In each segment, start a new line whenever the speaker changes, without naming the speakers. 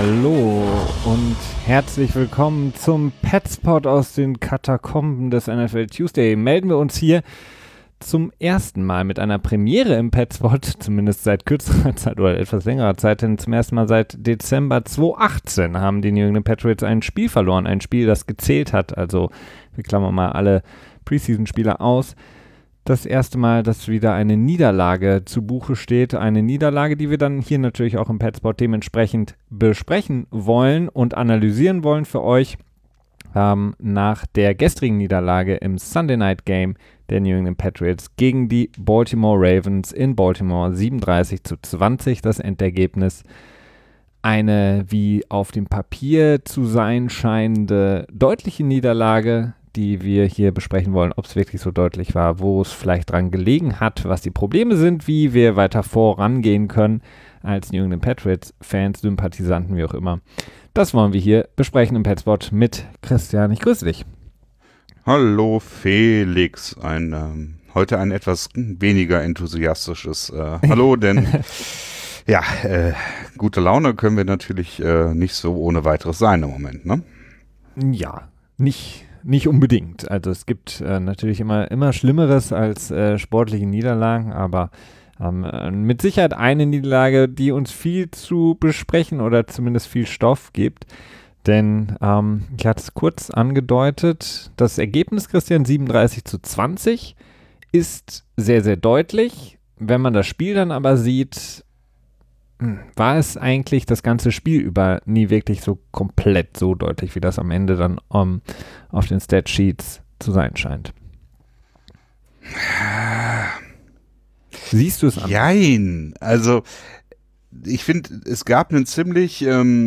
Hallo und herzlich willkommen zum Petspot aus den Katakomben des NFL Tuesday. Melden wir uns hier zum ersten Mal mit einer Premiere im Petspot, zumindest seit kürzerer Zeit oder etwas längerer Zeit, denn zum ersten Mal seit Dezember 2018 haben die New England Patriots ein Spiel verloren, ein Spiel, das gezählt hat, also wir klammern mal alle Preseason-Spieler aus. Das erste Mal, dass wieder eine Niederlage zu Buche steht, eine Niederlage, die wir dann hier natürlich auch im Petspot dementsprechend besprechen wollen und analysieren wollen für euch. Nach der gestrigen Niederlage im Sunday Night Game der New England Patriots gegen die Baltimore Ravens in Baltimore 37-20 das Endergebnis. Eine wie auf dem Papier zu sein scheinende deutliche Niederlage, die wir hier besprechen wollen, ob es wirklich so deutlich war, wo es vielleicht dran gelegen hat, was die Probleme sind, wie wir weiter vorangehen können als New England Patriots Fans, Sympathisanten, wie auch immer. Das wollen wir hier besprechen im Petspot mit Christian. Ich grüße dich.
Hallo Felix, heute ein etwas weniger enthusiastisches Hallo, denn ja, gute Laune können wir natürlich nicht so ohne weiteres sein im Moment, ne?
Ja, nicht unbedingt. Also es gibt natürlich immer Schlimmeres als sportliche Niederlagen, aber mit Sicherheit eine Niederlage, die uns viel zu besprechen oder zumindest viel Stoff gibt. Denn ich hatte es kurz angedeutet, das Ergebnis, Christian, 37-20 ist sehr, sehr deutlich. Wenn man das Spiel dann aber sieht, war es eigentlich das ganze Spiel über nie wirklich so komplett so deutlich, wie das am Ende dann auf den Statsheets zu sein scheint. Siehst du es an?
Jein, also ich finde, es gab einen ziemlich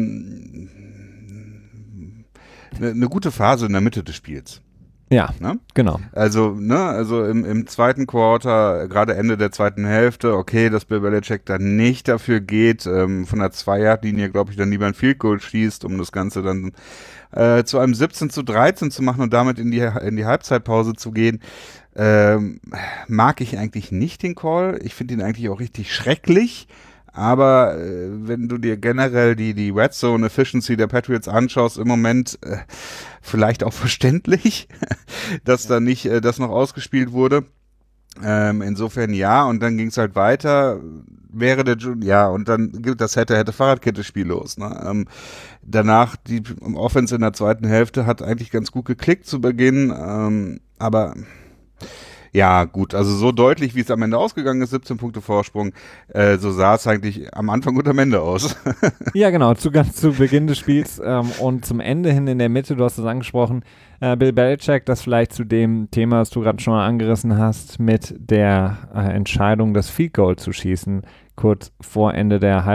eine gute Phase in der Mitte des Spiels.
Ja, ne? Genau.
Also im zweiten Quarter, gerade Ende der zweiten Hälfte, okay, dass Bill Belichick dann nicht dafür geht, von der 2-Yard-Linie, glaube ich, dann lieber ein Field Goal schießt, um das Ganze dann zu einem 17-13 zu machen und damit in die Halbzeitpause zu gehen. Mag ich eigentlich nicht den Call. Ich finde ihn eigentlich auch richtig schrecklich. Aber wenn du dir generell die Red Zone Efficiency der Patriots anschaust, im Moment vielleicht auch verständlich, dass da nicht das noch ausgespielt wurde. Insofern ja, und dann ging es halt weiter, und dann gibt das hätte Fahrradkette-Spiel los. Ne? Danach, die Offense in der zweiten Hälfte hat eigentlich ganz gut geklickt zu Beginn, aber ja, gut, also so deutlich, wie es am Ende ausgegangen ist, 17 Punkte Vorsprung, so sah es eigentlich am Anfang und am Ende aus.
Ja, genau, ganz zu Beginn des Spiels und zum Ende hin in der Mitte, du hast es angesprochen, Bill Belichick, das vielleicht zu dem Thema, das du gerade schon mal angerissen hast, mit der Entscheidung, das Field Goal zu schießen, kurz vor Ende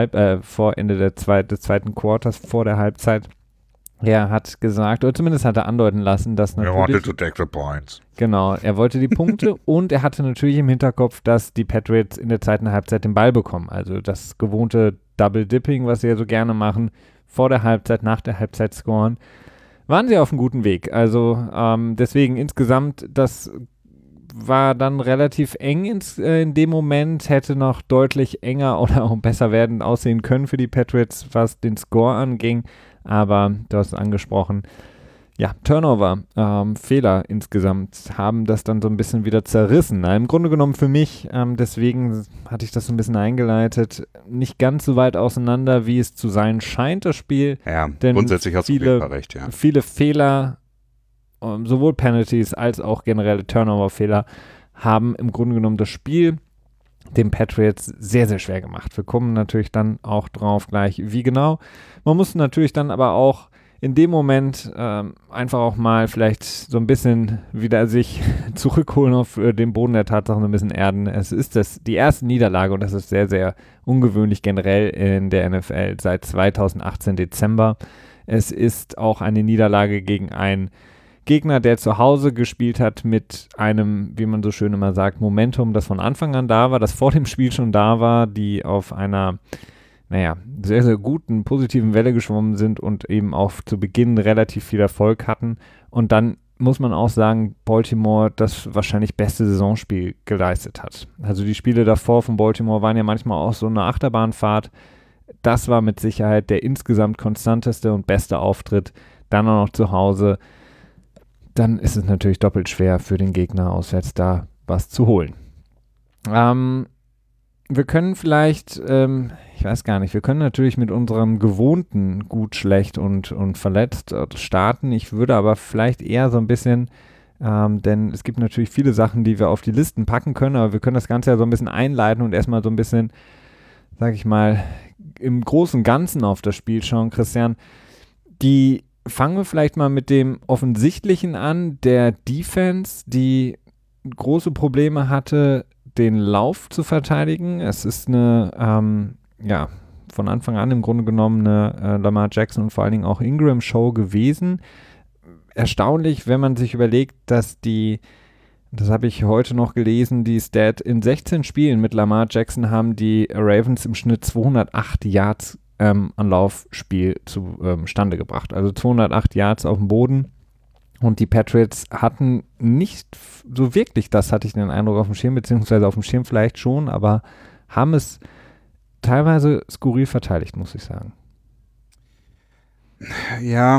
des zweiten Quarters, vor der Halbzeit. Er hat gesagt, oder zumindest hat er andeuten lassen, dass natürlich...
Er wanted to take the points.
Genau, er wollte die Punkte und er hatte natürlich im Hinterkopf, dass die Patriots in der zweiten Halbzeit den Ball bekommen. Also das gewohnte Double Dipping, was sie ja so gerne machen, vor der Halbzeit, nach der Halbzeit scoren, waren sie auf einem guten Weg. Also deswegen insgesamt, das war dann relativ eng in dem Moment, hätte noch deutlich enger oder auch besser aussehen können für die Patriots, was den Score anging. Aber du hast es angesprochen, ja, Turnover, Fehler insgesamt haben das dann so ein bisschen wieder zerrissen. Im Grunde genommen für mich, deswegen hatte ich das so ein bisschen eingeleitet, nicht ganz so weit auseinander, wie es zu sein scheint, das Spiel.
Ja,
denn
grundsätzlich hast du recht, ja.
Viele Fehler, sowohl Penalties als auch generelle Turnover-Fehler, haben im Grunde genommen das Spiel den Patriots sehr, sehr schwer gemacht. Wir kommen natürlich dann auch drauf gleich, wie genau. Man muss natürlich dann aber auch in dem Moment einfach auch mal vielleicht so ein bisschen wieder sich zurückholen auf den Boden der Tatsachen, ein bisschen erden. Es ist die erste Niederlage und das ist sehr, sehr ungewöhnlich generell in der NFL seit 2018 Dezember. Es ist auch eine Niederlage gegen einen Gegner, der zu Hause gespielt hat mit einem, wie man so schön immer sagt, Momentum, das von Anfang an da war, das vor dem Spiel schon da war, die auf einer, sehr, sehr guten, positiven Welle geschwommen sind und eben auch zu Beginn relativ viel Erfolg hatten. Und dann muss man auch sagen, Baltimore das wahrscheinlich beste Saisonspiel geleistet hat. Also die Spiele davor von Baltimore waren ja manchmal auch so eine Achterbahnfahrt. Das war mit Sicherheit der insgesamt konstanteste und beste Auftritt. Dann auch noch zu Hause. Dann ist es natürlich doppelt schwer für den Gegner auswärts da was zu holen. Wir können vielleicht, ich weiß gar nicht, wir können natürlich mit unserem gewohnten gut, schlecht und verletzt starten. Ich würde aber vielleicht eher so ein bisschen, denn es gibt natürlich viele Sachen, die wir auf die Listen packen können, aber wir können das Ganze ja so ein bisschen einleiten und erstmal so ein bisschen, sag ich mal, im großen und Ganzen auf das Spiel schauen. Christian, fangen wir vielleicht mal mit dem Offensichtlichen an, der Defense, die große Probleme hatte, den Lauf zu verteidigen. Es ist eine, von Anfang an im Grunde genommen eine Lamar Jackson und vor allen Dingen auch Ingram-Show gewesen. Erstaunlich, wenn man sich überlegt, dass das habe ich heute noch gelesen, die Stat in 16 Spielen mit Lamar Jackson haben die Ravens im Schnitt 208 Yards an Laufspiel zustande gebracht. Also 208 Yards auf dem Boden. Und die Patriots hatten nicht so wirklich, das hatte ich den Eindruck, auf dem Schirm, beziehungsweise auf dem Schirm vielleicht schon, aber haben es teilweise skurril verteidigt, muss ich sagen.
Ja,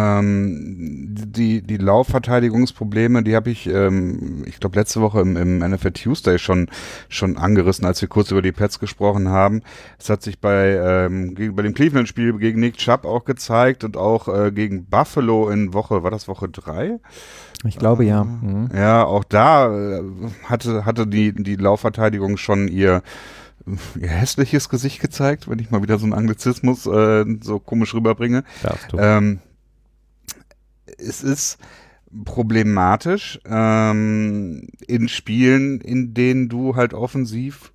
die Laufverteidigungsprobleme, die habe ich glaube letzte Woche im NFL Tuesday schon angerissen, als wir kurz über die Pets gesprochen haben. Es hat sich bei dem Cleveland-Spiel gegen Nick Chubb auch gezeigt und auch gegen Buffalo war das Woche 3?
Ich glaube, ja.
Mhm. Ja, auch da hatte die Laufverteidigung schon ihr hässliches Gesicht gezeigt, wenn ich mal wieder so einen Anglizismus so komisch rüberbringe.
Darfst du.
Es ist problematisch in Spielen, in denen du halt offensiv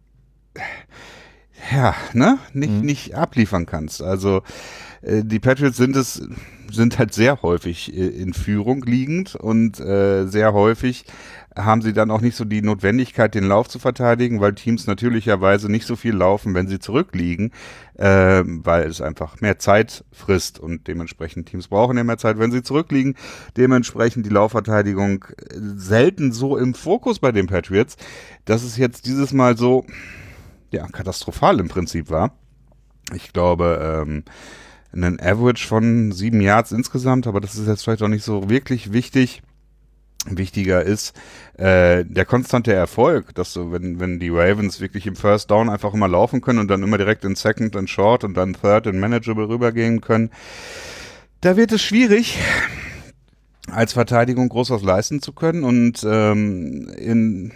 nicht abliefern kannst. Also die Patriots sind halt sehr häufig in Führung liegend und sehr häufig haben sie dann auch nicht so die Notwendigkeit, den Lauf zu verteidigen, weil Teams natürlicherweise nicht so viel laufen, wenn sie zurückliegen, weil es einfach mehr Zeit frisst und dementsprechend Teams brauchen ja mehr Zeit, wenn sie zurückliegen. Dementsprechend die Laufverteidigung selten so im Fokus bei den Patriots, dass es jetzt dieses Mal so katastrophal im Prinzip war. Ich glaube, einen Average von 7 Yards insgesamt, aber das ist jetzt vielleicht auch nicht so wirklich wichtig. Wichtiger ist der konstante Erfolg, dass so, wenn die Ravens wirklich im First Down einfach immer laufen können und dann immer direkt in Second and Short und dann Third and Manageable rübergehen können, da wird es schwierig, als Verteidigung groß was leisten zu können und in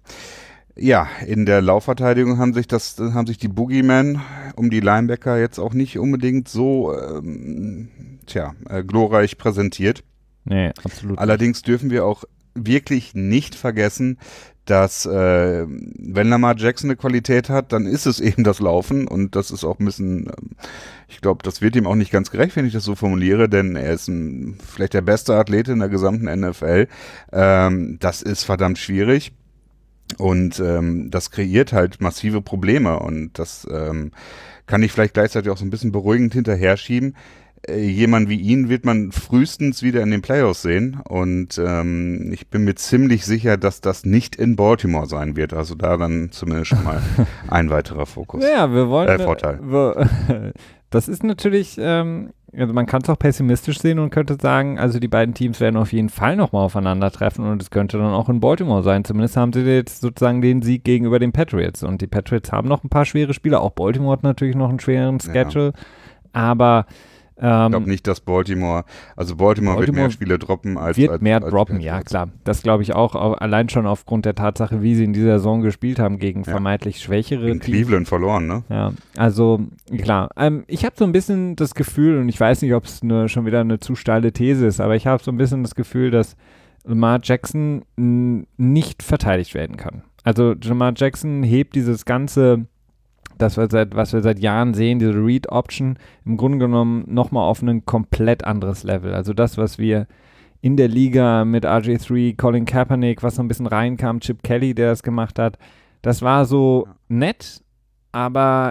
der Laufverteidigung haben sich die Boogeymen um die Linebacker jetzt auch nicht unbedingt so glorreich präsentiert.
Nee, absolut.
Allerdings dürfen wir auch wirklich nicht vergessen, dass wenn Lamar Jackson eine Qualität hat, dann ist es eben das Laufen und das ist auch ein bisschen, ich glaube, das wird ihm auch nicht ganz gerecht, wenn ich das so formuliere, denn er ist vielleicht der beste Athlet in der gesamten NFL. Das ist verdammt schwierig. Und das kreiert halt massive Probleme und das kann ich vielleicht gleichzeitig auch so ein bisschen beruhigend hinterher schieben. Jemand wie ihn wird man frühestens wieder in den Playoffs sehen und ich bin mir ziemlich sicher, dass das nicht in Baltimore sein wird. Also da dann zumindest schon mal ein weiterer Fokus.
Ja, wir wollen
Vorteil.
Das ist natürlich, also man kann es auch pessimistisch sehen und könnte sagen, also die beiden Teams werden auf jeden Fall nochmal aufeinandertreffen und es könnte dann auch in Baltimore sein. Zumindest haben sie jetzt sozusagen den Sieg gegenüber den Patriots und die Patriots haben noch ein paar schwere Spiele. Auch Baltimore hat natürlich noch einen schweren Schedule, aber
ich glaube nicht, dass Baltimore wird mehr Spiele droppen als
droppen, ja klar. Das glaube ich auch, allein schon aufgrund der Tatsache, wie sie in dieser Saison gespielt haben gegen vermeintlich schwächere Teams.
In Cleveland verloren, ne?
Ja, also klar. Ich habe so ein bisschen das Gefühl, und ich weiß nicht, ob es schon wieder eine zu steile These ist, aber ich habe so ein bisschen das Gefühl, dass Lamar Jackson nicht verteidigt werden kann. Also Lamar Jackson hebt dieses ganze was wir seit Jahren sehen, diese Read-Option, im Grunde genommen nochmal auf ein komplett anderes Level. Also das, was wir in der Liga mit RG3, Colin Kaepernick, was so ein bisschen reinkam, Chip Kelly, der das gemacht hat, das war so nett, aber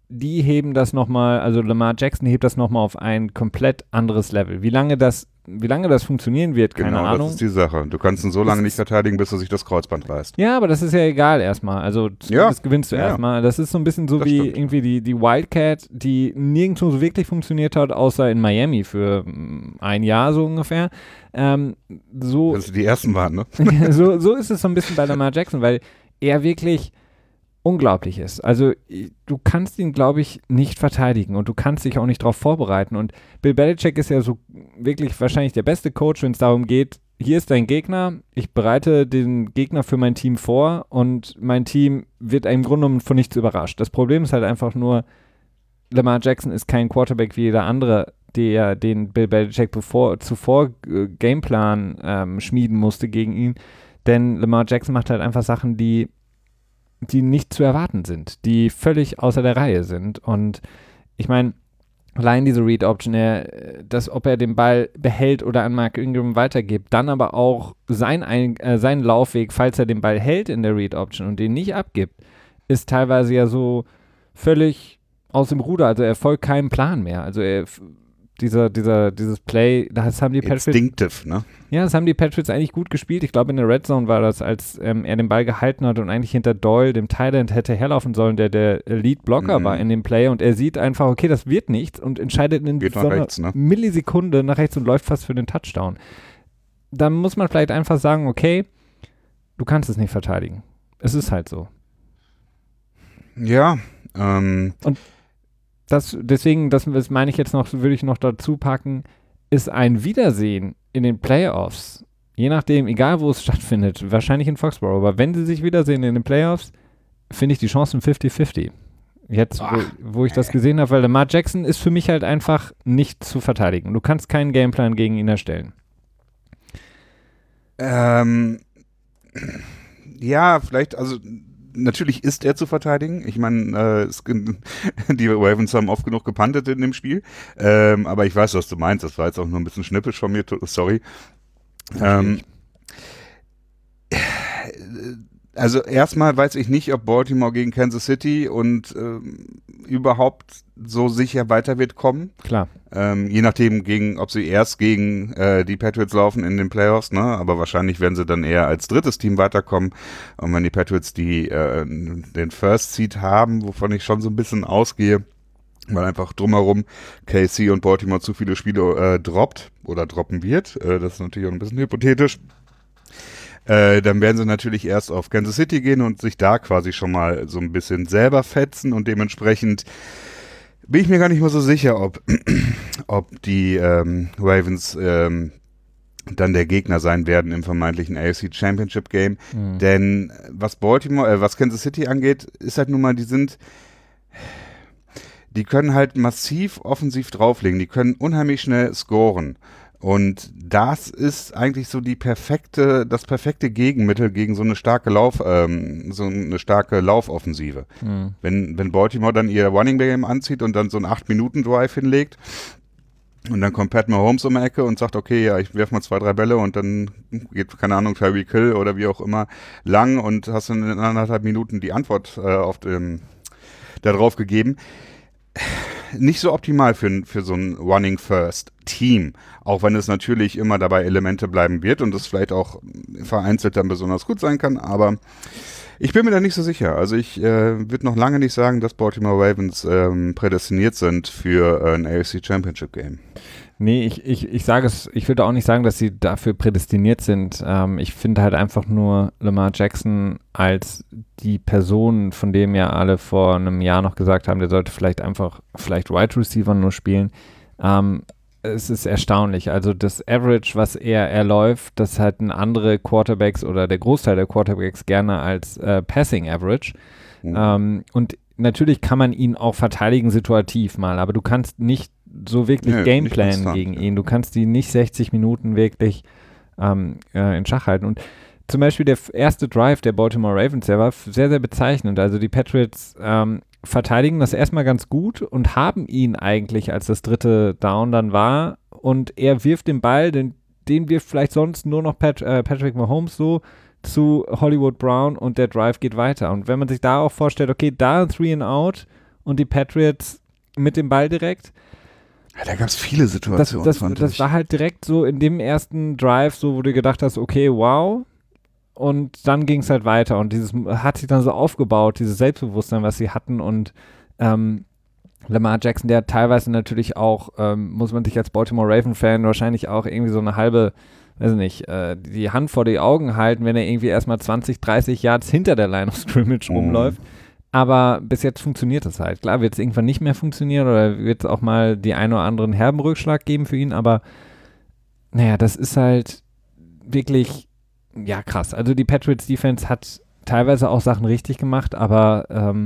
die heben das nochmal, also Lamar Jackson hebt das nochmal auf ein komplett anderes Level. Wie lange das funktionieren wird, keine Ahnung.
Genau, das ist die Sache. Du kannst ihn so lange nicht verteidigen, bis er sich das Kreuzband reißt.
Ja, aber das ist ja egal erstmal. Also das gewinnst du erstmal. Das ist so ein bisschen so das wie stimmt. Irgendwie die Wildcat, die nirgendwo so wirklich funktioniert hat, außer in Miami für ein Jahr so ungefähr. So,
das die ersten waren, ne?
so ist es so ein bisschen bei Lamar Jackson, weil er wirklich unglaublich ist. Also du kannst ihn, glaube ich, nicht verteidigen und du kannst dich auch nicht darauf vorbereiten. Und Bill Belichick ist ja so wirklich wahrscheinlich der beste Coach, wenn es darum geht, hier ist dein Gegner, ich bereite den Gegner für mein Team vor und mein Team wird im Grunde genommen von nichts überrascht. Das Problem ist halt einfach nur, Lamar Jackson ist kein Quarterback wie jeder andere, den Bill Belichick zuvor Gameplan schmieden musste gegen ihn. Denn Lamar Jackson macht halt einfach Sachen, die nicht zu erwarten sind, die völlig außer der Reihe sind. Und ich meine, allein diese Read-Option, ob er den Ball behält oder an Mark Ingram weitergibt, dann aber auch seinen Laufweg, falls er den Ball hält in der Read-Option und den nicht abgibt, ist teilweise ja so völlig aus dem Ruder. Also er folgt keinem Plan mehr. Also dieses Play, das haben die Patriots.
Instinctive, ne?
Ja, das haben die Patriots eigentlich gut gespielt. Ich glaube, in der Red Zone war das, als er den Ball gehalten hat und eigentlich hinter Doyle, dem Tight End, hätte herlaufen sollen, der Lead-Blocker war in dem Play und er sieht einfach, okay, das wird nichts und entscheidet in so einer Millisekunde nach rechts und läuft fast für den Touchdown. Dann muss man vielleicht einfach sagen, okay, du kannst es nicht verteidigen. Es ist halt so.
Ja.
Und deswegen, das meine ich jetzt noch, würde ich noch dazu packen, ist ein Wiedersehen in den Playoffs, je nachdem, egal wo es stattfindet, wahrscheinlich in Foxborough, aber wenn sie sich wiedersehen in den Playoffs, finde ich die Chancen 50-50. Jetzt, wo ich das gesehen habe, weil Lamar Jackson ist für mich halt einfach nicht zu verteidigen. Du kannst keinen Gameplan gegen ihn erstellen.
Ja, vielleicht, also natürlich ist er zu verteidigen. Ich meine, die Ravens haben oft genug gepuntet in dem Spiel. Aber ich weiß, was du meinst. Das war jetzt auch nur ein bisschen schnippisch von mir. Sorry. Also erstmal weiß ich nicht, ob Baltimore gegen Kansas City und überhaupt so sicher weiter wird kommen.
Klar.
Je nachdem, ob sie erst gegen die Patriots laufen in den Playoffs, ne? Aber wahrscheinlich werden sie dann eher als drittes Team weiterkommen. Und wenn die Patriots den First Seed haben, wovon ich schon so ein bisschen ausgehe, weil einfach drumherum KC und Baltimore zu viele Spiele droppen wird. Das ist natürlich auch ein bisschen hypothetisch. Dann werden sie natürlich erst auf Kansas City gehen und sich da quasi schon mal so ein bisschen selber fetzen und dementsprechend bin ich mir gar nicht mal so sicher, ob die Ravens dann der Gegner sein werden im vermeintlichen AFC Championship Game. Denn was Kansas City angeht, ist halt nun mal, die können halt massiv offensiv drauflegen, die können unheimlich schnell scoren. Und das ist eigentlich so das perfekte Gegenmittel gegen so eine starke Laufoffensive. Wenn Baltimore dann ihr Running Game anzieht und dann so einen 8-Minuten-Drive hinlegt und dann kommt Pat Mahomes um die Ecke und sagt, okay, ja, ich werfe mal 2, 3 Bälle und dann geht, keine Ahnung, Tyreek Hill oder wie auch immer lang und hast dann in 1,5 Minuten die Antwort darauf gegeben. Nicht so optimal für so ein Running First Team, auch wenn es natürlich immer dabei Elemente bleiben wird und es vielleicht auch vereinzelt dann besonders gut sein kann, aber ich bin mir da nicht so sicher. Also ich würde noch lange nicht sagen, dass Baltimore Ravens prädestiniert sind für ein AFC Championship Game.
Nee, ich würde auch nicht sagen, dass sie dafür prädestiniert sind. Ich finde halt einfach nur Lamar Jackson als die Person, von dem ja alle vor einem Jahr noch gesagt haben, der sollte vielleicht Wide Receiver nur spielen. Es ist erstaunlich. Also das Average, was er erläuft, das halten andere Quarterbacks oder der Großteil der Quarterbacks gerne als Passing Average. Und natürlich kann man ihn auch verteidigen situativ mal, aber du kannst nicht so wirklich Gameplanen gegen ihn. Du kannst die nicht 60 Minuten wirklich in Schach halten. Und zum Beispiel der erste Drive der Baltimore Ravens, der war sehr, sehr bezeichnend. Also die Patriots verteidigen das erstmal ganz gut und haben ihn eigentlich, als das dritte Down dann war, und er wirft den Ball, den wirft vielleicht sonst nur noch Patrick Mahomes so zu Hollywood Brown und der Drive geht weiter. Und wenn man sich da auch vorstellt, okay, da 3 and out und die Patriots mit dem Ball direkt.
Ja, da gab es viele Situationen.
Das war halt direkt so in dem ersten Drive, so wo du gedacht hast, okay, wow. Und dann ging es halt weiter und dieses hat sich dann so aufgebaut, dieses Selbstbewusstsein, was sie hatten und Lamar Jackson, der teilweise natürlich auch, muss man sich als Baltimore Raven-Fan wahrscheinlich auch irgendwie so eine halbe, weiß nicht, die Hand vor die Augen halten, wenn er irgendwie erstmal 20, 30 Yards hinter der Line of Scrimmage rumläuft. Aber bis jetzt funktioniert das halt. Klar, wird es irgendwann nicht mehr funktionieren oder wird es auch mal die ein oder anderen herben Rückschlag geben für ihn, aber naja, das ist halt wirklich, ja, krass. Also die Patriots Defense hat teilweise auch Sachen richtig gemacht, aber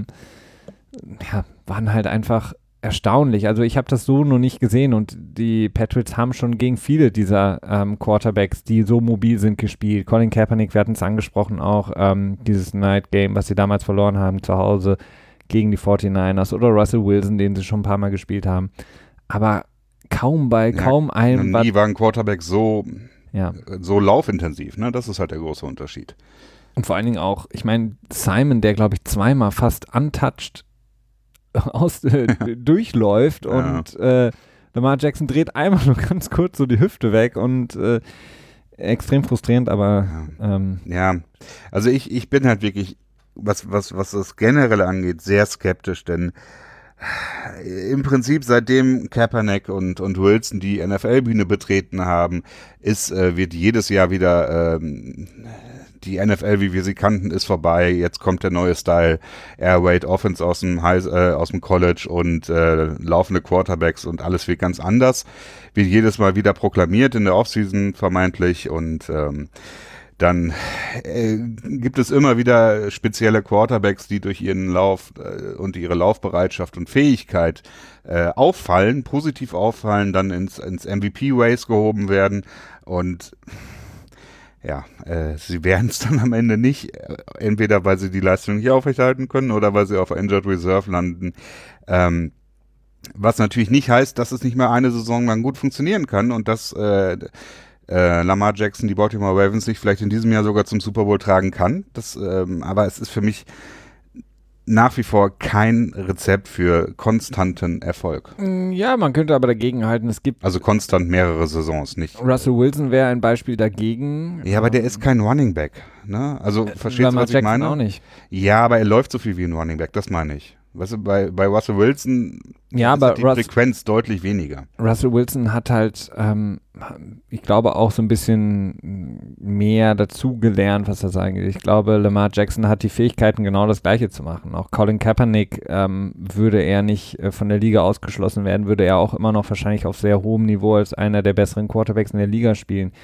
waren halt einfach erstaunlich. Also ich habe das so noch nicht gesehen und die Patriots haben schon gegen viele dieser Quarterbacks, die so mobil sind, gespielt. Colin Kaepernick, wir hatten es angesprochen auch, dieses Night Game, was sie damals verloren haben zu Hause gegen die 49ers oder Russell Wilson, den sie schon ein paar Mal gespielt haben. Aber kaum einem.
Nie war ein Quarterback so laufintensiv, ne? Das ist halt der große Unterschied.
Und vor allen Dingen auch, ich meine, Simon, der glaube ich zweimal fast untouched durchläuft und Lamar Jackson dreht einmal nur ganz kurz so die Hüfte weg und extrem frustrierend, aber
also ich bin halt wirklich, was das Generelle angeht, sehr skeptisch, denn im Prinzip seitdem Kaepernick und Wilson die NFL-Bühne betreten haben, wird jedes Jahr wieder die NFL, wie wir sie kannten, ist vorbei. Jetzt kommt der neue Style, Air Raid Offense aus dem College und laufende Quarterbacks und alles wird ganz anders. Wird jedes Mal wieder proklamiert in der Offseason vermeintlich und dann gibt es immer wieder spezielle Quarterbacks, die durch ihren Lauf und ihre Laufbereitschaft und Fähigkeit auffallen, positiv auffallen, dann ins MVP-Race gehoben werden und sie werden es dann am Ende nicht, entweder weil sie die Leistung nicht aufrechterhalten können oder weil sie auf Injured Reserve landen. Was natürlich nicht heißt, dass es nicht mehr eine Saison lang gut funktionieren kann und dass Lamar Jackson die Baltimore Ravens sich vielleicht in diesem Jahr sogar zum Super Bowl tragen kann. Aber es ist für mich nach wie vor kein Rezept für konstanten Erfolg.
Ja, man könnte aber dagegen halten, es gibt...
Also konstant mehrere Saisons, nicht...
Russell Wilson wäre ein Beispiel dagegen.
Ja, aber der ist kein Running Back, ne? Also, verstehst du, was ich meine?
Auch nicht.
Ja, aber er läuft so viel wie ein Running Back, das meine ich. Weißt du, bei Russell Wilson ist
aber
die Frequenz deutlich weniger.
Russell Wilson hat halt, ich glaube, auch so ein bisschen mehr dazugelernt, was das angeht. Ich glaube, Lamar Jackson hat die Fähigkeiten, genau das Gleiche zu machen. Auch Colin Kaepernick würde er nicht von der Liga ausgeschlossen werden, würde er auch immer noch wahrscheinlich auf sehr hohem Niveau als einer der besseren Quarterbacks in der Liga spielen.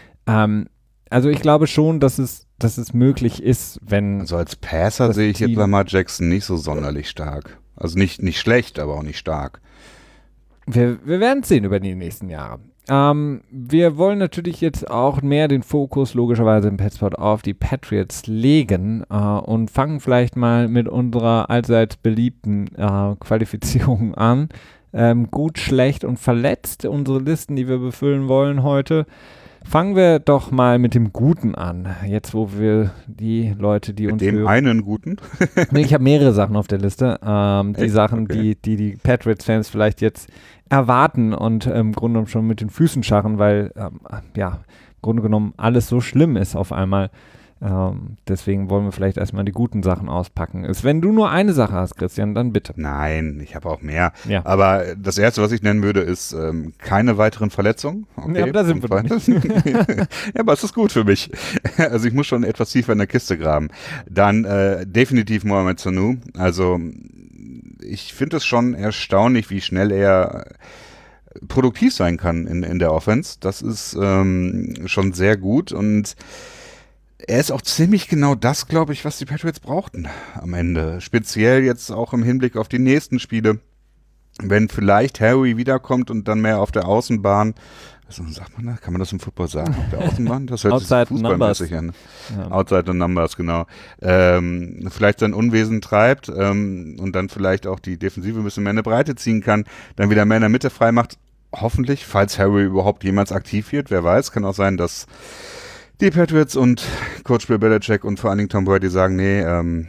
Also ich glaube schon, dass es möglich ist, wenn...
Also als Passer sehe ich jetzt Lamar Jackson nicht so sonderlich stark. Also nicht schlecht, aber auch nicht stark.
Wir werden es sehen über die nächsten Jahre. Wir wollen natürlich jetzt auch mehr den Fokus logischerweise im Petspot auf die Patriots legen und fangen vielleicht mal mit unserer allseits beliebten Qualifizierung an. Gut, schlecht und verletzt, unsere Listen, die wir befüllen wollen heute. Fangen wir doch mal mit dem Guten an. Jetzt, wo wir die Leute, die
mit
uns
dem
hören.
einen Guten?
Nee, ich habe mehrere Sachen auf der Liste. Die Sachen,
okay,
die Patriots-Fans vielleicht jetzt erwarten und im Grunde genommen schon mit den Füßen scharren, weil im Grunde genommen alles so schlimm ist auf einmal. Deswegen wollen wir vielleicht erstmal die guten Sachen auspacken. Wenn du nur eine Sache hast, Christian, dann bitte.
Nein, ich habe auch mehr.
Ja.
Aber das Erste, was ich nennen würde, ist keine weiteren Verletzungen. Okay,
ja, aber da sind wir doch nicht.
Ja, aber es ist gut für mich. Also ich muss schon etwas tiefer in der Kiste graben. Dann definitiv Mohamed Sanu. Also ich finde es schon erstaunlich, wie schnell er produktiv sein kann in der Offense. Das ist schon sehr gut und er ist auch ziemlich genau das, glaube ich, was die Patriots brauchten am Ende. Speziell jetzt auch im Hinblick auf die nächsten Spiele. Wenn vielleicht Harry wiederkommt und dann mehr auf der Außenbahn, also sagt man das? Kann man das im Football sagen? Auf der Außenbahn? Das hört sich fußballmäßig an. Ja. Outside the numbers, genau. Vielleicht sein Unwesen treibt und dann vielleicht auch die Defensive ein bisschen mehr in eine Breite ziehen kann, dann wieder mehr in der Mitte frei macht. Hoffentlich, falls Harry überhaupt jemals aktiv wird. Wer weiß, kann auch sein, dass die Patriots und Coach Bill Belichick und vor allen Dingen Tom Brady sagen, nee,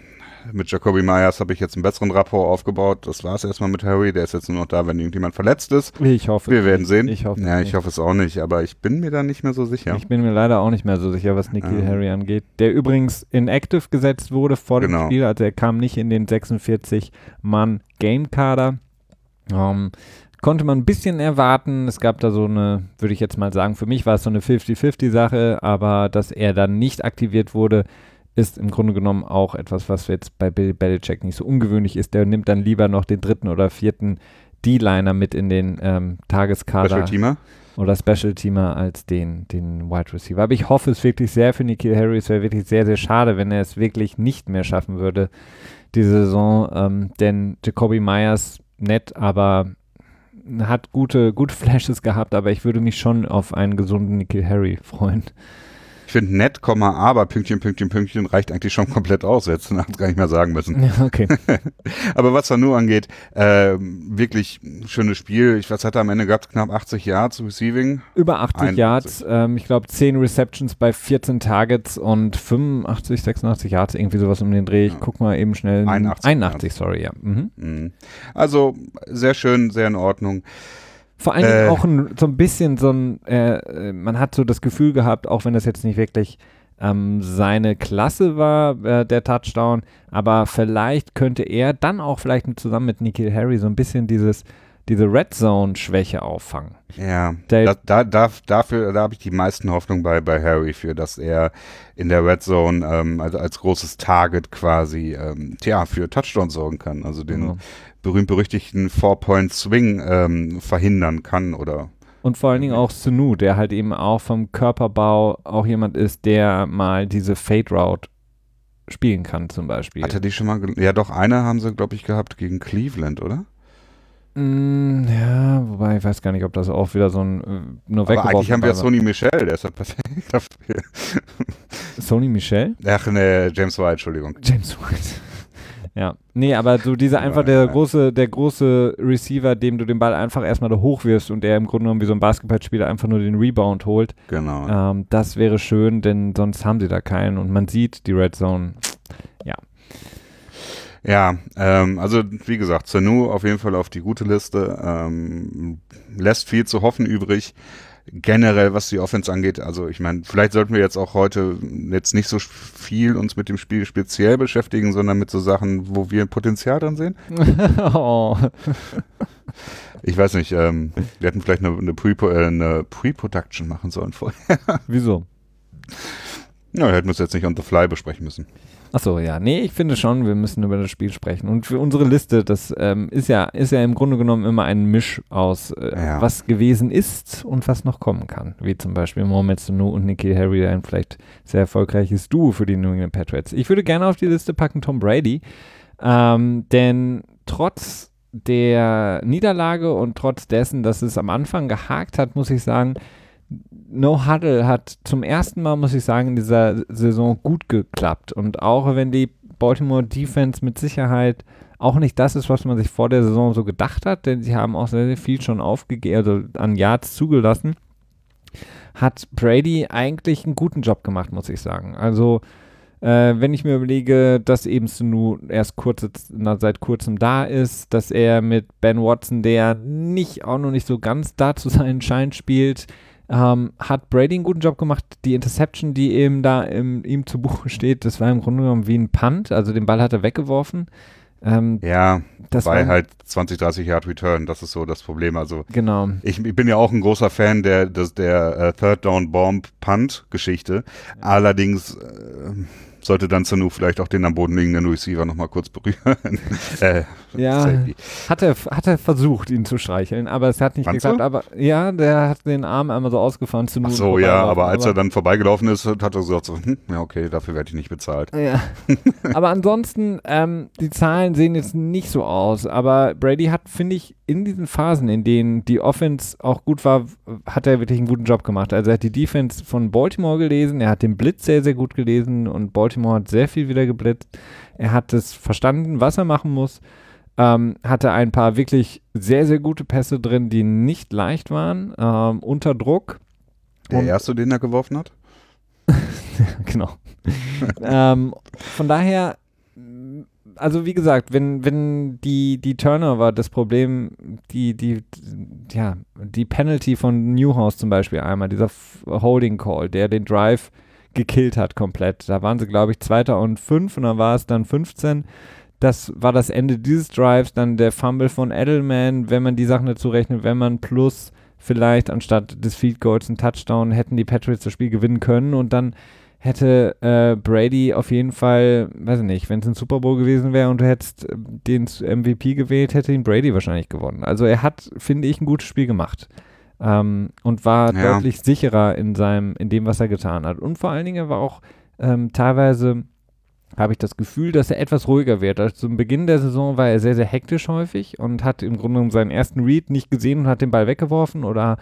mit Jacoby Myers habe ich jetzt einen besseren Rapport aufgebaut. Das war es erstmal mit Harry. Der ist jetzt nur noch da, wenn irgendjemand verletzt ist.
Ich hoffe.
Wir werden sehen.
Ich hoffe
ich hoffe es auch nicht, aber ich bin mir da nicht mehr so sicher.
Ich bin mir leider auch nicht mehr so sicher, was N'Keal Harry angeht. Der übrigens inactive gesetzt wurde vor dem Spiel, also er kam nicht in den 46-Mann-Game-Kader. Konnte man ein bisschen erwarten. Es gab da so eine, würde ich jetzt mal sagen, für mich war es so eine 50-50-Sache, aber dass er dann nicht aktiviert wurde, ist im Grunde genommen auch etwas, was jetzt bei Bill Belichick nicht so ungewöhnlich ist. Der nimmt dann lieber noch den 3. oder 4. D-Liner mit in den Tageskader.
Special-Teamer?
Oder Special-Teamer als den Wide Receiver. Aber ich hoffe es wirklich sehr für N'Keal Harry. Es wäre wirklich sehr, sehr schade, wenn er es wirklich nicht mehr schaffen würde, diese Saison. Denn Jacoby Myers, nett, aber hat gute Flashes gehabt, aber ich würde mich schon auf einen gesunden N'Keal Harry freuen.
Ich finde nett, aber Pünktchen reicht eigentlich schon komplett aus. Jetzt hätte ich gar nicht mehr sagen müssen.
Ja, okay.
Aber was Sanu angeht, wirklich schönes Spiel. Was hat er am Ende gehabt? Knapp 80 Yards Receiving?
Über 80 Yards. Ich glaube 10 Receptions bei 14 Targets und 85, 86 Yards, irgendwie sowas um den Dreh. Ich guck mal eben schnell. 81 sorry, ja.
Also sehr schön, sehr in Ordnung.
Vor allen Dingen auch so ein bisschen man hat so das Gefühl gehabt, auch wenn das jetzt nicht wirklich seine Klasse war, der Touchdown, aber vielleicht könnte er dann auch vielleicht zusammen mit N'Keal Harry so ein bisschen diese Red Zone-Schwäche auffangen.
Ja, da habe ich die meisten Hoffnung bei Harry für, dass er in der Red Zone also als großes Target quasi für Touchdown sorgen kann, also den berühmt-berüchtigten 4-Point-Swing verhindern kann oder.
Und vor allen Dingen auch Sanu, der halt eben auch vom Körperbau auch jemand ist, der mal diese Fade-Route spielen kann zum Beispiel.
Hat er die schon mal, ja doch, eine haben sie, glaube ich, gehabt gegen Cleveland, oder?
Ja, wobei ich weiß gar nicht, ob das auch wieder so ein nur weggeworfen.
Aber eigentlich haben wir Sony Michel, der ist halt perfekt dafür.
Sony Michel?
Ach ne, James White, Entschuldigung.
James White. Ja, nee, aber so der große Receiver, dem du den Ball einfach erstmal da hochwirfst und der im Grunde genommen wie so ein Basketballspieler einfach nur den Rebound holt.
Genau.
Das wäre schön, denn sonst haben sie da keinen und man sieht die Red Zone, ja.
Ja, also wie gesagt, Sanu auf jeden Fall auf die gute Liste, lässt viel zu hoffen übrig. Generell, was die Offense angeht, also ich meine, vielleicht sollten wir jetzt auch heute jetzt nicht so viel uns mit dem Spiel speziell beschäftigen, sondern mit so Sachen, wo wir Potenzial drin sehen.
Oh.
Ich weiß nicht, wir hätten vielleicht eine Pre-Production machen sollen vorher.
Wieso?
Ja, wir hätten es jetzt nicht on the fly besprechen müssen.
Achso, ja. Nee, ich finde schon, wir müssen über das Spiel sprechen. Und für unsere Liste, das ist ja im Grunde genommen immer ein Misch aus, was gewesen ist und was noch kommen kann. Wie zum Beispiel Mohamed Sanu und N'Keal Harry, ein vielleicht sehr erfolgreiches Duo für die New England Patriots. Ich würde gerne auf die Liste packen Tom Brady, denn trotz der Niederlage und trotz dessen, dass es am Anfang gehakt hat, muss ich sagen, No Huddle hat zum ersten Mal, muss ich sagen, in dieser Saison gut geklappt. Und auch wenn die Baltimore Defense mit Sicherheit auch nicht das ist, was man sich vor der Saison so gedacht hat, denn sie haben auch sehr, sehr viel schon an Yards zugelassen, hat Brady eigentlich einen guten Job gemacht, muss ich sagen. Also wenn ich mir überlege, dass eben Sanu erst seit kurzem da ist, dass er mit Ben Watson, der auch noch nicht so ganz da zu seinen Schein spielt, hat Brady einen guten Job gemacht. Die Interception, die eben da ihm zu Buche steht, das war im Grunde genommen wie ein Punt, also den Ball hat er weggeworfen.
Das war halt 20, 30 Yard Return, das ist so das Problem. Also
genau.
Ich bin ja auch ein großer Fan der Third Down Bomb Punt Geschichte. Ja. Allerdings sollte dann Sanu vielleicht auch den am Boden liegenden Receiver nochmal kurz berühren.
Hat er versucht, ihn zu streicheln, aber es hat nicht geklappt. Aber ja, der hat den Arm einmal so ausgefahren. Ach
so, ja, aber als er dann vorbeigelaufen ist, hat er gesagt so, ja okay, dafür werde ich nicht bezahlt.
Ja. Aber ansonsten, die Zahlen sehen jetzt nicht so aus, aber Brady hat, finde ich, in diesen Phasen, in denen die Offense auch gut war, hat er wirklich einen guten Job gemacht. Also er hat die Defense von Baltimore gelesen, er hat den Blitz sehr, sehr gut gelesen und Baltimore hat sehr viel wieder geblitzt. Er hat es verstanden, was er machen muss. Hatte ein paar wirklich sehr, sehr gute Pässe drin, die nicht leicht waren, unter Druck.
Der erste, den er geworfen hat?
Genau. Von daher also wie gesagt, wenn die Turnover das Problem, die Penalty von Newhouse zum Beispiel einmal, dieser Holding Call, der den Drive gekillt hat komplett. Da waren sie, glaube ich, 2. und 5 und dann war es dann 15. Das war das Ende dieses Drives, dann der Fumble von Edelman, wenn man die Sachen dazu rechnet, wenn man plus vielleicht anstatt des Field Goals einen Touchdown, hätten die Patriots das Spiel gewinnen können und dann hätte Brady auf jeden Fall, weiß ich nicht, wenn es ein Super Bowl gewesen wäre und du hättest den MVP gewählt, hätte ihn Brady wahrscheinlich gewonnen. Also er hat, finde ich, ein gutes Spiel gemacht und war deutlich sicherer in dem, was er getan hat. Und vor allen Dingen, er war auch teilweise, habe ich das Gefühl, dass er etwas ruhiger wird. Also zum Beginn der Saison war er sehr, sehr hektisch häufig und hat im Grunde genommen seinen ersten Read nicht gesehen und hat den Ball weggeworfen oder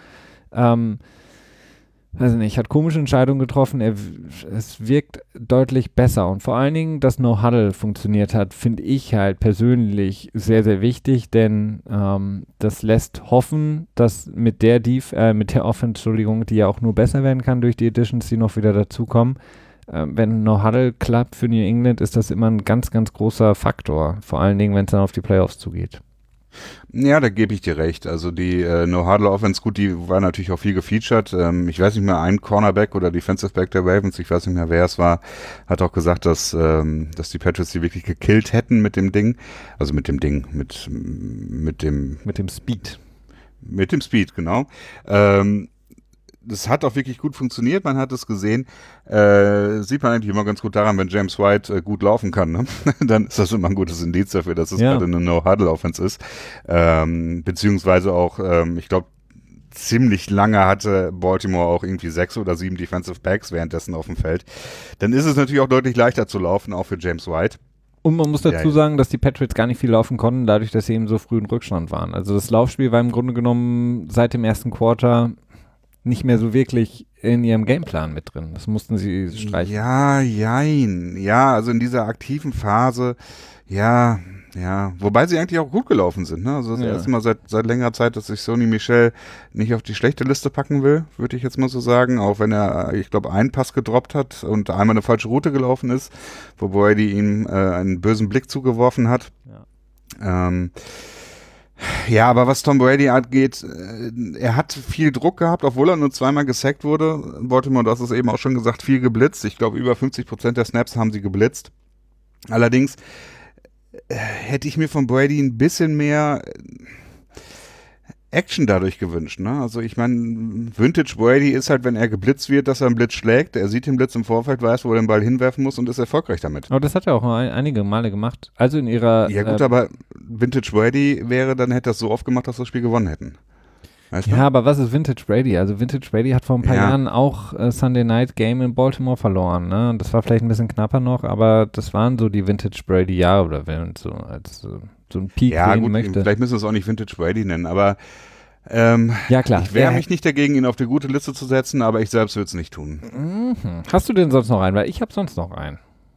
weiß nicht, hat komische Entscheidungen getroffen. Es wirkt deutlich besser und vor allen Dingen, dass No-Huddle funktioniert hat, finde ich halt persönlich sehr, sehr wichtig, denn das lässt hoffen, dass mit der Offense, Entschuldigung, die ja auch nur besser werden kann durch die Additions, die noch wieder dazukommen. Wenn No-Huddle klappt für New England, ist das immer ein ganz, ganz großer Faktor, vor allen Dingen, wenn es dann auf die Playoffs zugeht.
Ja, da gebe ich dir recht. Also die No-Huddle-Offense, gut, die war natürlich auch viel gefeatured. Ich weiß nicht mehr, ein Cornerback oder Defensive Back der Ravens, ich weiß nicht mehr, wer es war, hat auch gesagt, dass die Patriots die wirklich gekillt hätten mit dem Ding. Also mit dem
Speed.
Mit dem Speed, genau. Das hat auch wirklich gut funktioniert, man hat es gesehen. Sieht man eigentlich immer ganz gut daran, wenn James White gut laufen kann, ne? Dann ist das immer ein gutes Indiz dafür, dass es gerade eine No-Huddle-Offense ist. Beziehungsweise auch, ich glaube, ziemlich lange hatte Baltimore auch irgendwie 6 oder 7 Defensive Backs währenddessen auf dem Feld. Dann ist es natürlich auch deutlich leichter zu laufen, auch für James White.
Und man muss dazu sagen, dass die Patriots gar nicht viel laufen konnten, dadurch, dass sie eben so früh in Rückstand waren. Also das Laufspiel war im Grunde genommen seit dem ersten Quarter nicht mehr so wirklich in ihrem Gameplan mit drin. Das mussten sie streichen.
Ja, also in dieser aktiven Phase, ja, wobei sie eigentlich auch gut gelaufen sind, ne? Also das erste Mal seit längerer Zeit, dass sich Sony Michel nicht auf die schlechte Liste packen will, würde ich jetzt mal so sagen, auch wenn er, ich glaube, einen Pass gedroppt hat und einmal eine falsche Route gelaufen ist, wo Brady ihm einen bösen Blick zugeworfen hat. Ja, aber was Tom Brady angeht, er hat viel Druck gehabt, obwohl er nur 2-mal gesackt wurde. Baltimore, du hast es eben auch schon gesagt, viel geblitzt. Ich glaube, über 50% der Snaps haben sie geblitzt. Allerdings hätte ich mir von Brady ein bisschen mehr Action dadurch gewünscht, ne? Also ich meine, Vintage Brady ist halt, wenn er geblitzt wird, dass er einen Blitz schlägt. Er sieht den Blitz im Vorfeld, weiß, wo er den Ball hinwerfen muss und ist erfolgreich damit.
Aber das hat er auch einige Male gemacht. Also in ihrer...
Ja gut, aber Vintage Brady hätte das so oft gemacht, dass wir das Spiel gewonnen hätten. Weißt du?
Ja, aber was ist Vintage Brady? Also Vintage Brady hat vor ein paar Jahren auch Sunday Night Game in Baltimore verloren, ne? Und das war vielleicht ein bisschen knapper noch, aber das waren so die Vintage Brady Jahre oder wenn man so als so ein Peak sehen möchte.
Vielleicht müssen wir es auch nicht Vintage Brady nennen, aber
ja, klar.
Ich wehre mich nicht dagegen, ihn auf die gute Liste zu setzen, aber ich selbst würde es nicht tun.
Mhm. Hast du denn sonst noch einen? Weil ich habe sonst noch einen.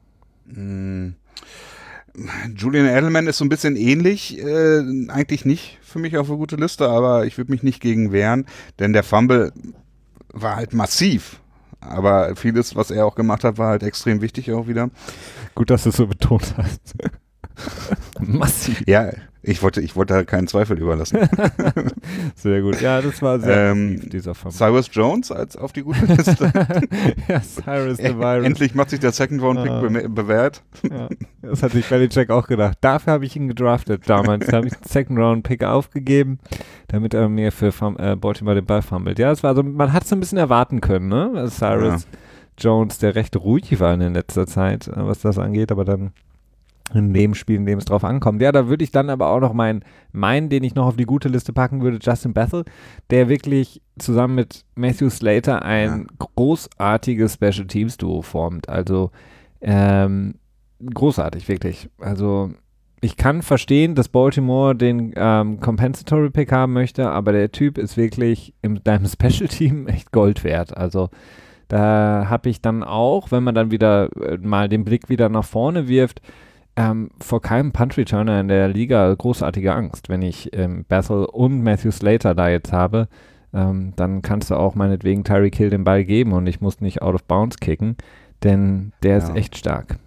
Julian Edelman ist so ein bisschen ähnlich, eigentlich nicht für mich auf eine gute Liste, aber ich würde mich nicht gegen wehren, denn der Fumble war halt massiv. Aber vieles, was er auch gemacht hat, war halt extrem wichtig auch wieder.
Gut, dass du es so betont hast. Massiv.
Ja, ich wollte da keinen Zweifel überlassen.
Sehr gut. Ja, das war sehr massiv, dieser Fumble.
Cyrus Jones als auf die gute Liste.
Ja, Cyrus the Virus.
Endlich macht sich der Second-Round-Pick bewährt.
Ja, das hat sich Belichick auch gedacht. Dafür habe ich ihn gedraftet damals. Da habe ich den Second-Round-Pick aufgegeben, damit er mir für Baltimore den Ball fummelt. Ja, das war so, man hat es so ein bisschen erwarten können, ne? Cyrus Jones, der recht ruhig war in letzter Zeit, was das angeht, aber dann in dem Spiel, in dem es drauf ankommt. Ja, da würde ich dann aber auch noch meinen, den ich noch auf die gute Liste packen würde, Justin Bethel, der wirklich zusammen mit Matthew Slater ein großartiges Special Teams Duo formt. Also großartig, wirklich. Also ich kann verstehen, dass Baltimore den Compensatory Pick haben möchte, aber der Typ ist wirklich in deinem Special Team echt Gold wert. Also da habe ich dann auch, wenn man dann wieder mal den Blick wieder nach vorne wirft, vor keinem Punt-Returner in der Liga großartige Angst. Wenn ich Bethel und Matthew Slater da jetzt habe, dann kannst du auch meinetwegen Tyreek Hill den Ball geben und ich muss nicht out of bounds kicken, denn der ist echt stark.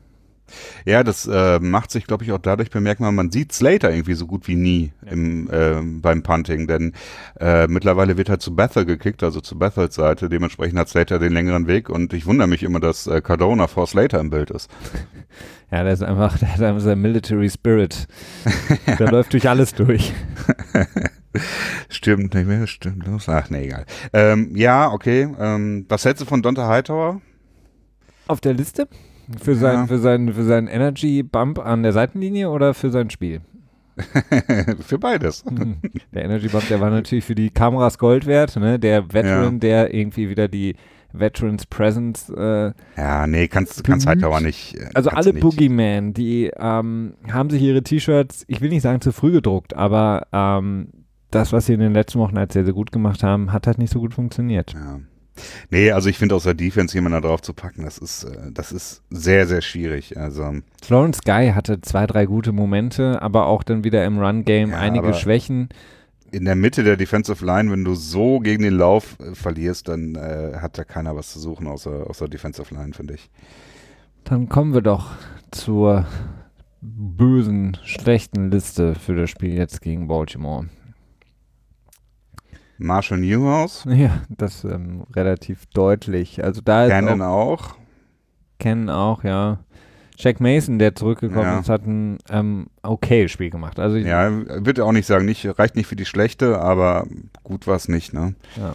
Ja, das macht sich, glaube ich, auch dadurch bemerkbar, man sieht Slater irgendwie so gut wie nie beim Punting, denn mittlerweile wird halt zu Bethel gekickt, also zu Bethels Seite, dementsprechend hat Slater den längeren Weg und ich wundere mich immer, dass Cardona vor Slater im Bild ist.
Ja, der hat einfach sein Military Spirit. Der läuft durch alles durch.
Stimmt, nicht mehr, stimmt. Ach, nee, egal. Ja, okay. Was hältst du von Donta Hightower?
Auf der Liste? Für seinen Energy Bump an der Seitenlinie oder für sein Spiel?
Für beides.
Der Energy Bump, der war natürlich für die Kameras Gold wert, ne? Der Veteran, der irgendwie wieder die Veterans Presence
ja, nee, kannst Hightower nicht.
Also alle Boogeyman, die haben sich ihre T-Shirts, ich will nicht sagen zu früh gedruckt, aber das, was sie in den letzten Wochen als sehr, sehr gut gemacht haben, hat halt nicht so gut funktioniert.
Ja. Nee, also ich finde aus der Defense jemanden da drauf zu packen, das ist sehr, sehr schwierig. Also
Florence Guy hatte 2, 3 gute Momente, aber auch dann wieder im Run-Game einige Schwächen.
In der Mitte der Defensive Line, wenn du so gegen den Lauf verlierst, dann hat da keiner was zu suchen außer Defensive Line, finde ich.
Dann kommen wir doch zur bösen, schlechten Liste für das Spiel jetzt gegen Baltimore.
Marshall Newhouse.
Ja, das relativ deutlich. Also da ist
Cannon auch.
Cannon auch, ja. Jack Mason, der zurückgekommen ist, hat ein okay Spiel gemacht. Also
ja, würde auch nicht sagen, reicht nicht für die schlechte, aber gut war es nicht, ne?
Ja.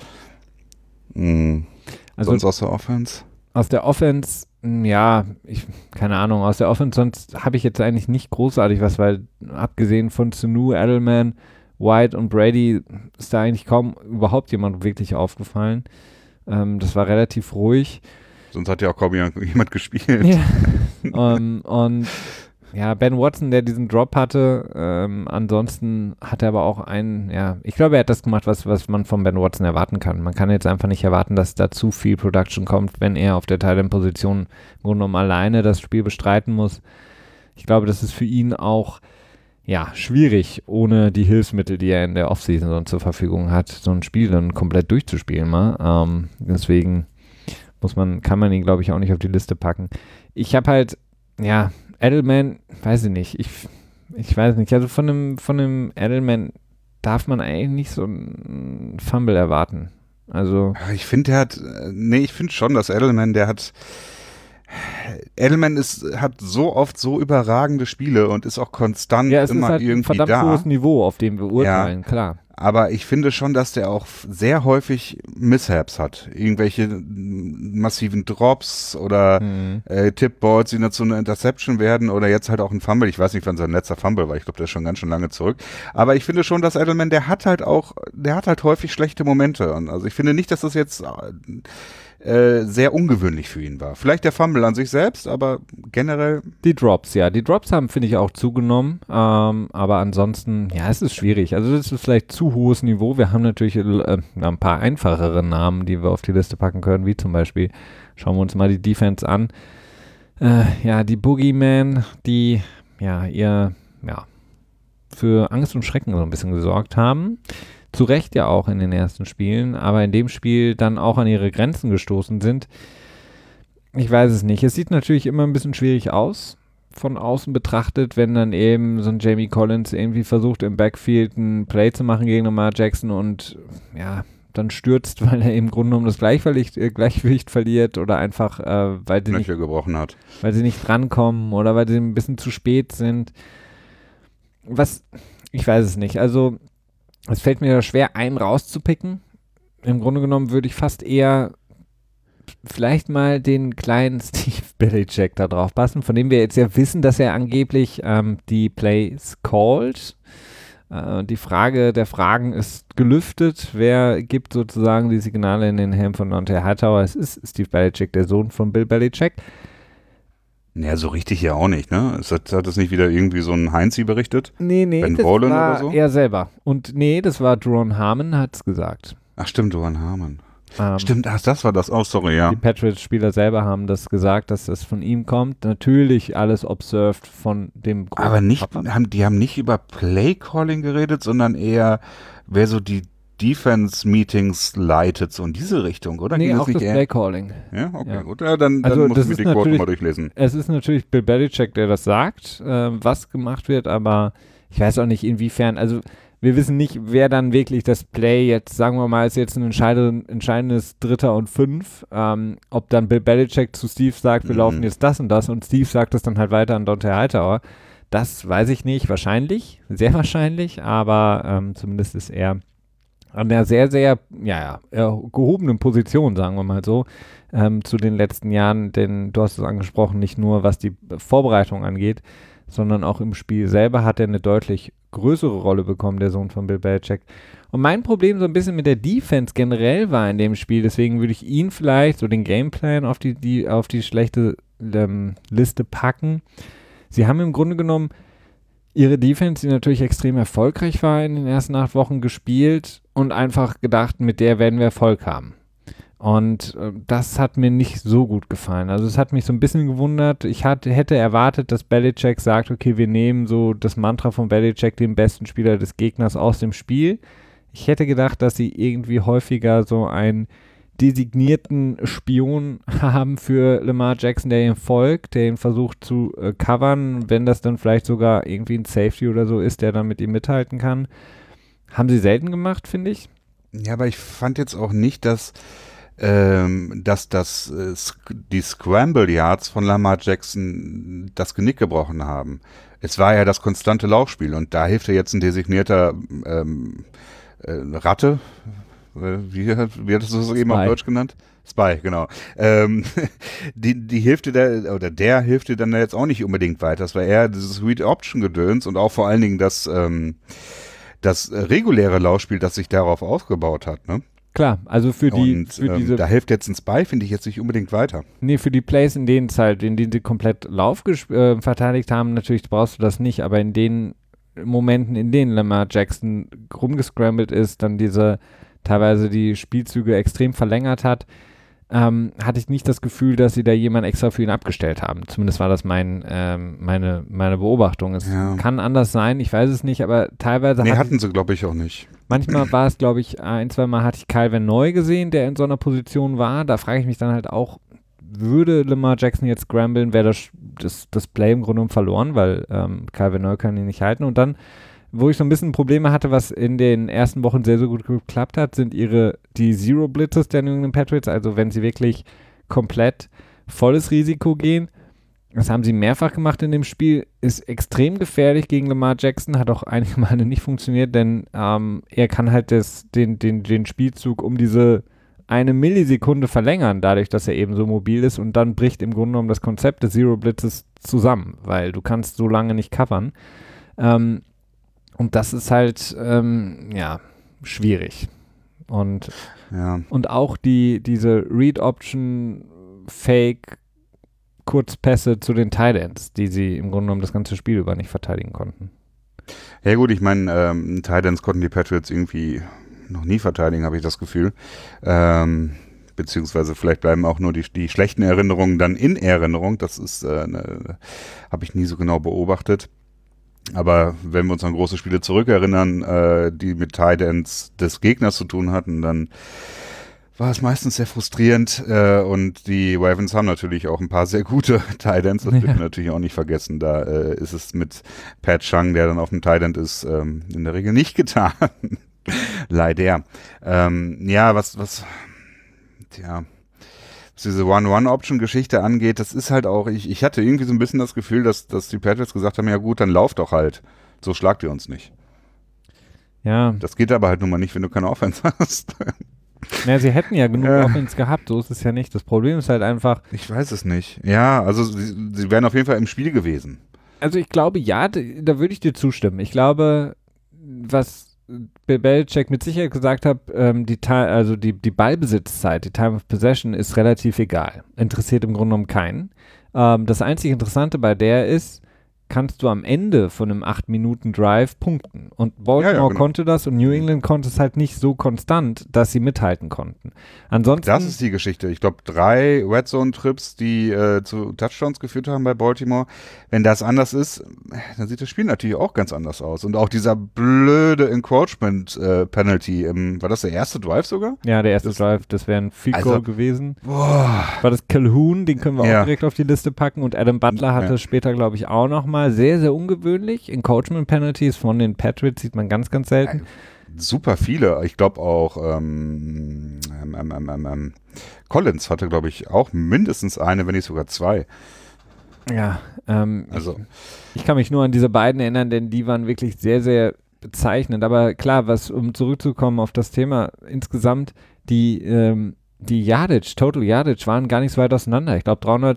Also sonst aus der Offense?
Aus der Offense, ja, keine Ahnung, aus der Offense sonst habe ich jetzt eigentlich nicht großartig was, weil abgesehen von Sanu, Edelman, White und Brady ist da eigentlich kaum überhaupt jemand wirklich aufgefallen. Das war relativ ruhig.
Sonst hat ja auch kaum jemand gespielt.
Ja. Und ja, Ben Watson, der diesen Drop hatte, ansonsten hat er aber auch ich glaube, er hat das gemacht, was man von Ben Watson erwarten kann. Man kann jetzt einfach nicht erwarten, dass da zu viel Production kommt, wenn er auf der Tight-End-Position im Grunde genommen alleine das Spiel bestreiten muss. Ich glaube, das ist für ihn auch schwierig, ohne die Hilfsmittel, die er in der Offseason dann zur Verfügung hat, so ein Spiel dann komplett durchzuspielen. Deswegen kann man ihn, glaube ich, auch nicht auf die Liste packen. Ich habe halt, Edelman, weiß ich nicht, ich weiß nicht, also von einem Edelman darf man eigentlich nicht so einen Fumble erwarten. Also.
Ich finde, ich finde schon, dass Edelman hat so oft so überragende Spiele und ist auch konstant
es
immer
ist halt
irgendwie
ein verdammt hohes Niveau, auf dem wir urteilen, klar.
Aber ich finde schon, dass der auch sehr häufig Mishaps hat. Irgendwelche massiven Drops oder Tip-Balls, die dann zu einer Interception werden oder jetzt halt auch ein Fumble. Ich weiß nicht, wann sein letzter Fumble war. Ich glaube, der ist schon ganz schön lange zurück. Aber ich finde schon, dass Edelman, der hat halt häufig schlechte Momente. Und also ich finde nicht, dass das jetzt sehr ungewöhnlich für ihn war. Vielleicht der Fumble an sich selbst, aber generell.
Die Drops haben, finde ich, auch zugenommen. Aber ansonsten, es ist schwierig. Also das ist vielleicht zu hohes Niveau. Wir haben natürlich ein paar einfachere Namen, die wir auf die Liste packen können, wie zum Beispiel, schauen wir uns mal die Defense an. Die Boogeyman, die für Angst und Schrecken so ein bisschen gesorgt haben. Zu Recht ja auch in den ersten Spielen, aber in dem Spiel dann auch an ihre Grenzen gestoßen sind. Ich weiß es nicht. Es sieht natürlich immer ein bisschen schwierig aus, von außen betrachtet, wenn dann eben so ein Jamie Collins irgendwie versucht, im Backfield ein Play zu machen gegen Lamar Jackson und dann stürzt, weil er im Grunde genommen das Gleichgewicht verliert oder einfach, weil sie
gebrochen hat.
Weil sie nicht drankommen oder weil sie ein bisschen zu spät sind. Ich weiß es nicht. Also es fällt mir schwer, einen rauszupicken. Im Grunde genommen würde ich fast eher vielleicht mal den kleinen Steve Belichick da drauf passen, von dem wir jetzt ja wissen, dass er angeblich die Plays called. Die Frage der Fragen ist gelüftet. Wer gibt sozusagen die Signale in den Helm von Donta Hightower? Es ist Steve Belichick, der Sohn von Bill Belichick.
Ja, so richtig ja auch nicht, ne? Hat das nicht wieder irgendwie so ein Heinzi berichtet?
Nee,
Ben
das
Rowland
war
oder so?
er selber. Und das war Duron Harmon, hat's gesagt.
Ach stimmt, Duron Harmon. Stimmt, das war das. Oh, sorry, ja.
Die Patriots-Spieler selber haben das gesagt, dass das von ihm kommt. Natürlich alles observed von dem
Aber die haben nicht über Play-Calling geredet, sondern eher, wer so die Defense-Meetings leitet, so in diese Richtung, oder?
Nee, auch das Play-Calling.
Ja, okay, gut. Ja, dann muss ich mir die Quote mal durchlesen.
Es ist natürlich Bill Belichick, der das sagt, was gemacht wird, aber ich weiß auch nicht, inwiefern, also wir wissen nicht, wer dann wirklich das Play jetzt, sagen wir mal, ist jetzt ein entscheidendes 3. und 5, ob dann Bill Belichick zu Steve sagt, wir laufen jetzt das und Steve sagt es dann halt weiter an Dante Hightower. Das weiß ich nicht, wahrscheinlich, sehr wahrscheinlich, aber zumindest ist er an der sehr, sehr gehobenen Position, sagen wir mal so, zu den letzten Jahren, denn du hast es angesprochen, nicht nur was die Vorbereitung angeht, sondern auch im Spiel selber hat er eine deutlich größere Rolle bekommen, der Sohn von Bill Belichick. Und mein Problem so ein bisschen mit der Defense generell war in dem Spiel, deswegen würde ich ihn vielleicht so den Gameplan auf die schlechte Liste packen. Sie haben im Grunde genommen ihre Defense, die natürlich extrem erfolgreich war in den ersten 8 Wochen, gespielt und einfach gedacht, mit der werden wir Erfolg haben. Und das hat mir nicht so gut gefallen. Also es hat mich so ein bisschen gewundert. Ich hätte erwartet, dass Belichick sagt, okay, wir nehmen so das Mantra von Belichick, den besten Spieler des Gegners, aus dem Spiel. Ich hätte gedacht, dass sie irgendwie häufiger so einen designierten Spion haben für Lamar Jackson, der ihm folgt, der ihn versucht zu covern, wenn das dann vielleicht sogar irgendwie ein Safety oder so ist, der dann mit ihm mithalten kann. Haben sie selten gemacht, finde ich.
Ja, aber ich fand jetzt auch nicht, dass die Scramble Yards von Lamar Jackson das Genick gebrochen haben. Es war ja das konstante Laufspiel und da hilft ja jetzt ein designierter Ratte, wie hattest du das eben auf Deutsch genannt? Spy, genau. Die hilft dir da, oder der hilft dir dann jetzt auch nicht unbedingt weiter. Das war eher dieses Read-Option-Gedöns und auch vor allen Dingen das reguläre Laufspiel, das sich darauf aufgebaut hat, ne?
Klar, also für diese.
Da hilft jetzt ein Spy, finde ich, jetzt nicht unbedingt weiter.
Nee, für die Plays, in denen sie komplett Lauf verteidigt haben, natürlich brauchst du das nicht, aber in den Momenten, in denen Lamar Jackson rumgescrambled ist, dann teilweise die Spielzüge extrem verlängert hat, hatte ich nicht das Gefühl, dass sie da jemanden extra für ihn abgestellt haben. Zumindest war das meine Beobachtung. Es kann anders sein, ich weiß es nicht, aber teilweise
hatten sie, glaube ich, auch nicht.
Manchmal war es, glaube ich, 1-2 Mal hatte ich Calvin Neu gesehen, der in so einer Position war. Da frage ich mich dann halt auch, würde Lamar Jackson jetzt scramblen, wäre das Play im Grunde genommen verloren, weil Calvin Neu kann ihn nicht halten. Und dann, wo ich so ein bisschen Probleme hatte, was in den ersten Wochen sehr, sehr gut geklappt hat, sind die Zero Blitzes der New England Patriots, also wenn sie wirklich komplett volles Risiko gehen. Das haben sie mehrfach gemacht in dem Spiel, ist extrem gefährlich gegen Lamar Jackson, hat auch einige Male nicht funktioniert, denn er kann halt den Spielzug um diese 1 Millisekunde verlängern, dadurch, dass er eben so mobil ist, und dann bricht im Grunde genommen das Konzept des Zero Blitzes zusammen, weil du kannst so lange nicht covern. Und das ist halt, schwierig. Und auch diese Read-Option-Fake Kurzpässe zu den Tight Ends, die sie im Grunde genommen das ganze Spiel über nicht verteidigen konnten.
Ja gut, ich meine, Tight Ends konnten die Patriots irgendwie noch nie verteidigen, habe ich das Gefühl. Beziehungsweise vielleicht bleiben auch nur die schlechten Erinnerungen dann in Erinnerung. Das ist, habe ich nie so genau beobachtet. Aber wenn wir uns an große Spiele zurückerinnern, die mit Tight Ends des Gegners zu tun hatten, dann war es meistens sehr frustrierend, und die Ravens haben natürlich auch ein paar sehr gute Tight Ends, das dürfen wir natürlich auch nicht vergessen. Da ist es mit Pat Chung, der dann auf dem Tight End ist, in der Regel nicht getan. Leider. Was diese One-One-Option-Geschichte angeht, das ist halt auch, ich hatte irgendwie so ein bisschen das Gefühl, dass die Patriots gesagt haben, ja gut, dann lauf doch halt. So schlagt ihr uns nicht.
Ja.
Das geht aber halt nun mal nicht, wenn du keine Offense hast.
Ja, sie hätten ja genug Offense gehabt, so ist es ja nicht. Das Problem ist halt einfach.
Ich weiß es nicht. Ja, also sie wären auf jeden Fall im Spiel gewesen.
Also ich glaube, ja, da würde ich dir zustimmen. Ich glaube, was Bill Belichick mit Sicherheit gesagt hat, die Ballbesitzzeit, die Time of Possession ist relativ egal. Interessiert im Grunde genommen keinen. Das einzig Interessante bei der ist, kannst du am Ende von einem 8-Minuten-Drive punkten. Und Baltimore konnte das und New England konnte es halt nicht so konstant, dass sie mithalten konnten. Ansonsten,
das ist die Geschichte. Ich glaube, 3 Red Zone-Trips, die zu Touchdowns geführt haben bei Baltimore. Wenn das anders ist, dann sieht das Spiel natürlich auch ganz anders aus. Und auch dieser blöde Encroachment-Penalty, war das der erste Drive sogar?
Ja, der erste Drive, das wäre ein Field Goal gewesen.
Boah.
War das Calhoun, den können wir auch direkt auf die Liste packen. Und Adam Butler hatte später, glaube ich, auch nochmal. Sehr, sehr ungewöhnlich. Encroachment-Penalties von den Patriots sieht man ganz, ganz selten.
Super viele. Ich glaube auch Collins hatte, glaube ich, auch mindestens eine, wenn nicht sogar 2.
Ja, ich kann mich nur an diese beiden erinnern, denn die waren wirklich sehr, sehr bezeichnend. Aber klar, um zurückzukommen auf das Thema, insgesamt die Yardage, Total Yardage waren gar nicht so weit auseinander. Ich glaube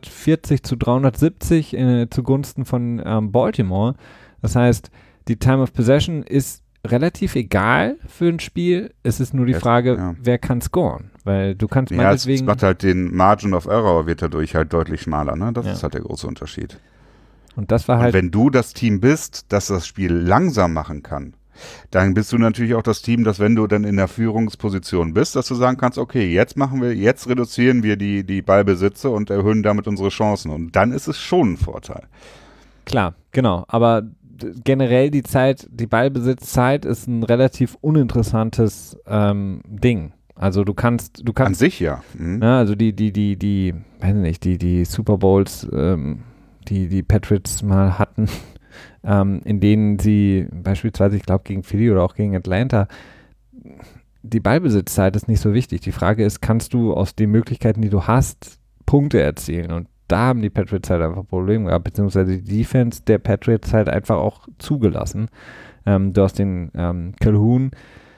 340-370 zugunsten von Baltimore. Das heißt, die Time of Possession ist relativ egal für ein Spiel. Es ist nur die Frage, wer kann scoren. Weil du kannst meinetwegen...
es macht halt den Margin of Error, wird dadurch halt deutlich schmaler. Ne? Das ist halt der große Unterschied.
Und das war halt...
Und wenn du das Team bist, das das Spiel langsam machen kann, dann bist du natürlich auch das Team, dass wenn du dann in der Führungsposition bist, dass du sagen kannst, okay, jetzt reduzieren wir die Ballbesitze und erhöhen damit unsere Chancen. Und dann ist es schon ein Vorteil.
Klar, genau. Aber generell die Ballbesitzzeit ist ein relativ uninteressantes Ding. Also du kannst
an sich ja.
Also die weiß nicht, die Super Bowls, die Patriots mal hatten, in denen sie beispielsweise, ich glaube gegen Philly oder auch gegen Atlanta, die Ballbesitzzeit ist nicht so wichtig. Die Frage ist, kannst du aus den Möglichkeiten, die du hast, Punkte erzielen? Und da haben die Patriots halt einfach Probleme gehabt, beziehungsweise die Defense der Patriots halt einfach auch zugelassen. Du hast den Calhoun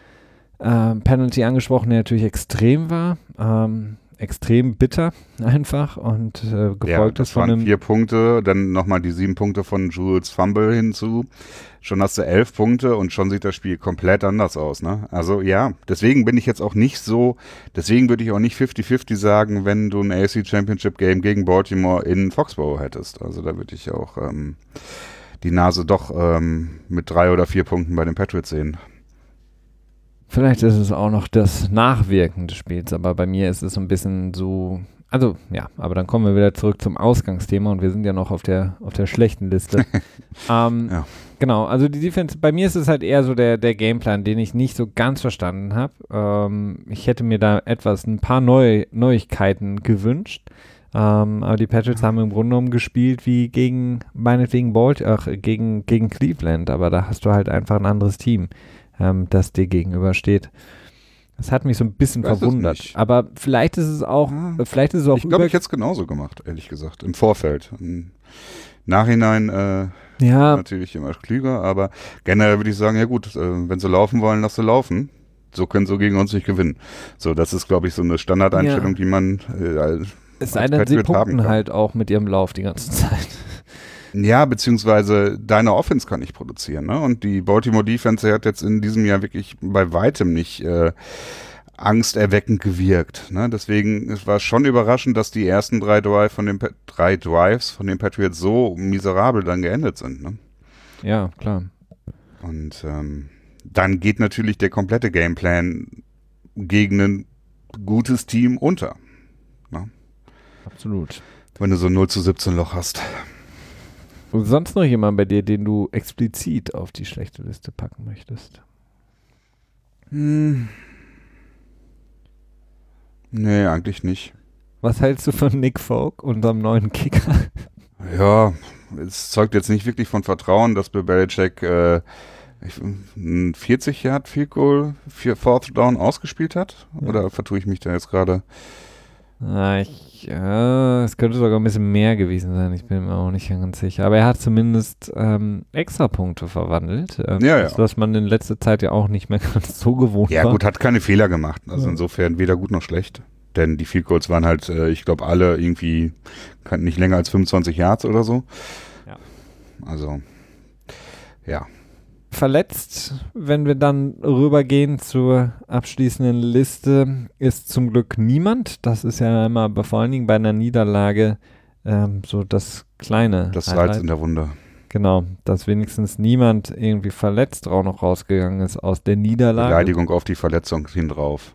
Penalty angesprochen, der natürlich extrem war. Extrem bitter einfach und gefolgt ist von einem...
4 Punkte, dann nochmal die 7 Punkte von Jules Fumble hinzu. Schon hast du 11 Punkte und schon sieht das Spiel komplett anders aus, ne? Also ja, deswegen bin ich jetzt auch nicht so, deswegen würde ich auch nicht 50-50 sagen, wenn du ein AFC Championship Game gegen Baltimore in Foxborough hättest. Also da würde ich auch die Nase doch mit 3 oder 4 Punkten bei den Patriots sehen.
Vielleicht ist es auch noch das Nachwirken des Spiels, aber bei mir ist es so ein bisschen so, also ja, aber dann kommen wir wieder zurück zum Ausgangsthema und wir sind ja noch auf der schlechten Liste. Genau, also die Defense, bei mir ist es halt eher so der Gameplan, den ich nicht so ganz verstanden habe. Ich hätte mir da ein paar Neuigkeiten gewünscht, aber die Patriots haben im Grunde genommen gespielt wie meinetwegen gegen Cleveland, aber da hast du halt einfach ein anderes Team, das dir gegenübersteht. Das hat mich so ein bisschen verwundert. Aber vielleicht ist es auch,
ich glaube, ich hätte es genauso gemacht, ehrlich gesagt, im Vorfeld. Im Nachhinein natürlich immer klüger, aber generell würde ich sagen, ja gut, wenn sie laufen wollen, lass sie laufen. So können sie gegen uns nicht gewinnen. So, das ist, glaube ich, so eine Standardeinstellung, die man
es sei denn, sie punkten halt auch mit ihrem Lauf die ganze Zeit.
Ja, beziehungsweise deine Offense kann nicht produzieren, ne? Und die Baltimore Defense hat jetzt in diesem Jahr wirklich bei weitem nicht angsterweckend gewirkt, ne? Deswegen, es war schon überraschend, dass die ersten 3 Drives von den Patriots so miserabel dann geendet sind, ne?
Ja, klar.
Und dann geht natürlich der komplette Gameplan gegen ein gutes Team unter, ne?
Absolut.
Wenn du so ein 0-17 Loch hast.
Und sonst noch jemand bei dir, den du explizit auf die schlechte Liste packen möchtest?
Nee, eigentlich nicht.
Was hältst du von Nick Folk, unserem neuen Kicker?
Ja, es zeugt jetzt nicht wirklich von Vertrauen, dass Bill Belichick ein 40-Yard-Field-Goal für Fourth Down ausgespielt hat. Ja. Oder vertue ich mich da jetzt gerade?
Es könnte sogar ein bisschen mehr gewesen sein, ich bin mir auch nicht ganz sicher. Aber er hat zumindest Extrapunkte verwandelt, was man in letzter Zeit ja auch nicht mehr ganz so gewohnt war.
Ja gut, hat keine Fehler gemacht, also insofern weder gut noch schlecht. Denn die Field Goals waren halt, ich glaube alle irgendwie nicht länger als 25 Yards oder so.
Ja.
Also, ja.
Verletzt, wenn wir dann rübergehen zur abschließenden Liste, ist zum Glück niemand. Das ist ja immer vor allen Dingen bei einer Niederlage so das kleine
das Salz in der Wunde.
Genau, dass wenigstens niemand irgendwie verletzt auch noch rausgegangen ist aus der Niederlage.
Beleidigung auf die Verletzung hin drauf.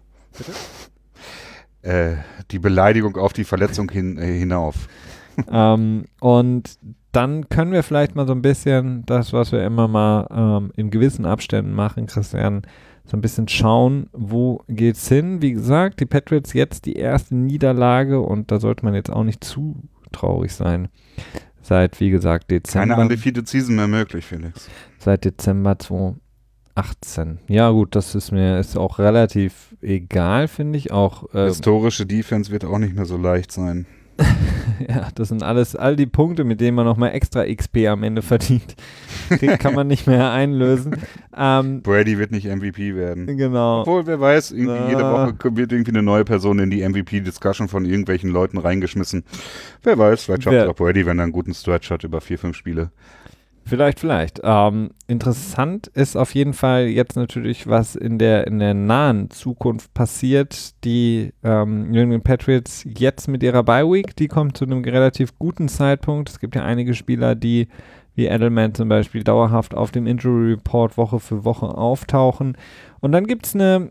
Die Beleidigung auf die Verletzung hinauf.
Und dann können wir vielleicht mal so ein bisschen das, was wir immer mal in gewissen Abständen machen, Christian, so ein bisschen schauen, wo geht's hin. Wie gesagt, die Patriots jetzt die erste Niederlage und da sollte man jetzt auch nicht zu traurig sein. Seit, wie gesagt, Dezember.
Keine undefeated Season mehr möglich, Felix.
Seit Dezember 2018. Ja gut, das ist auch relativ egal, finde ich. Auch
historische Defense wird auch nicht mehr so leicht sein.
Ja, das sind all die Punkte, mit denen man nochmal extra XP am Ende verdient. Kann man nicht mehr einlösen.
Brady wird nicht MVP werden.
Genau.
Obwohl, wer weiß, jede Woche wird irgendwie eine neue Person in die MVP-Discussion von irgendwelchen Leuten reingeschmissen. Wer weiß, vielleicht schafft auch Brady, wenn er einen guten Stretch hat über 4-5 Spiele.
Vielleicht. Interessant ist auf jeden Fall jetzt natürlich, was in der nahen Zukunft passiert. Die New England Patriots jetzt mit ihrer Bye-Week, die kommt zu einem relativ guten Zeitpunkt. Es gibt ja einige Spieler, die wie Edelman zum Beispiel dauerhaft auf dem Injury Report Woche für Woche auftauchen. Und dann gibt es eine,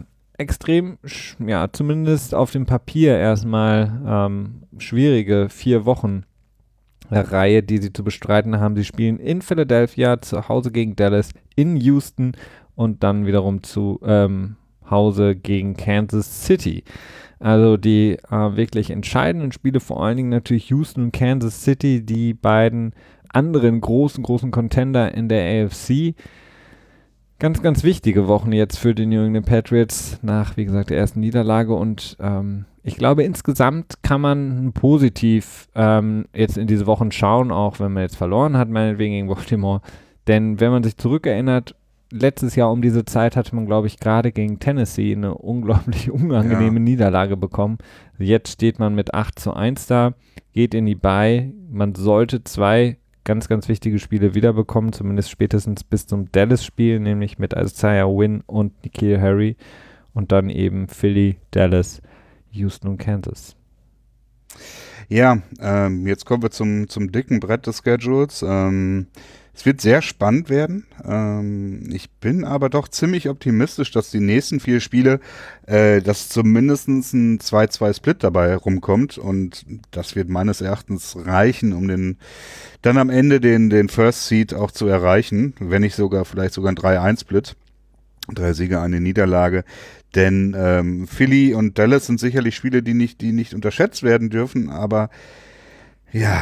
zumindest auf dem Papier erstmal schwierige 4 Wochen Reihe, die sie zu bestreiten haben. Sie spielen in Philadelphia, zu Hause gegen Dallas, in Houston und dann wiederum zu Hause gegen Kansas City. Also die wirklich entscheidenden Spiele, vor allen Dingen natürlich Houston und Kansas City, die beiden anderen großen Contender in der AFC. Ganz, ganz wichtige Wochen jetzt für die New England Patriots nach, wie gesagt, der ersten Niederlage und ich glaube, insgesamt kann man positiv jetzt in diese Wochen schauen, auch wenn man jetzt verloren hat, meinetwegen gegen Baltimore. Denn wenn man sich zurückerinnert, letztes Jahr um diese Zeit hatte man, glaube ich, gerade gegen Tennessee eine unglaublich unangenehme Niederlage bekommen. Jetzt steht man mit 8-1 da, geht in die Bye. Man sollte 2 ganz, ganz wichtige Spiele wiederbekommen, zumindest spätestens bis zum Dallas-Spiel, nämlich mit Isaiah Wynn und N'Keal Harry und dann eben Philly, Dallas, Houston und Kansas.
Ja, jetzt kommen wir zum dicken Brett des Schedules. Es wird sehr spannend werden. Ich bin aber doch ziemlich optimistisch, dass die nächsten 4 Spiele, dass zumindest ein 2-2-Split dabei rumkommt und das wird meines Erachtens reichen, um dann am Ende den First Seed auch zu erreichen, wenn nicht vielleicht sogar ein 3-1-Split. 3 Siege, eine Niederlage. Denn Philly und Dallas sind sicherlich Spiele, die nicht unterschätzt werden dürfen, aber ja,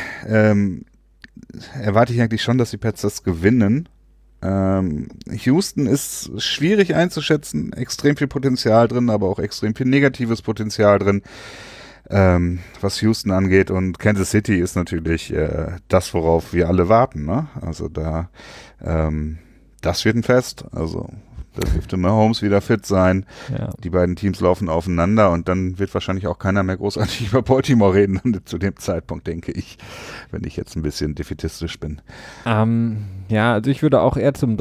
erwarte ich eigentlich schon, dass die Pats das gewinnen. Houston ist schwierig einzuschätzen, extrem viel Potenzial drin, aber auch extrem viel negatives Potenzial drin, was Houston angeht. Und Kansas City ist natürlich das, worauf wir alle warten. Ne? Also das wird ein Fest. Also da dürfte Mahomes wieder fit sein. Ja. Die beiden Teams laufen aufeinander und dann wird wahrscheinlich auch keiner mehr großartig über Baltimore reden zu dem Zeitpunkt, denke ich, wenn ich jetzt ein bisschen defätistisch bin.
Also ich würde auch eher zum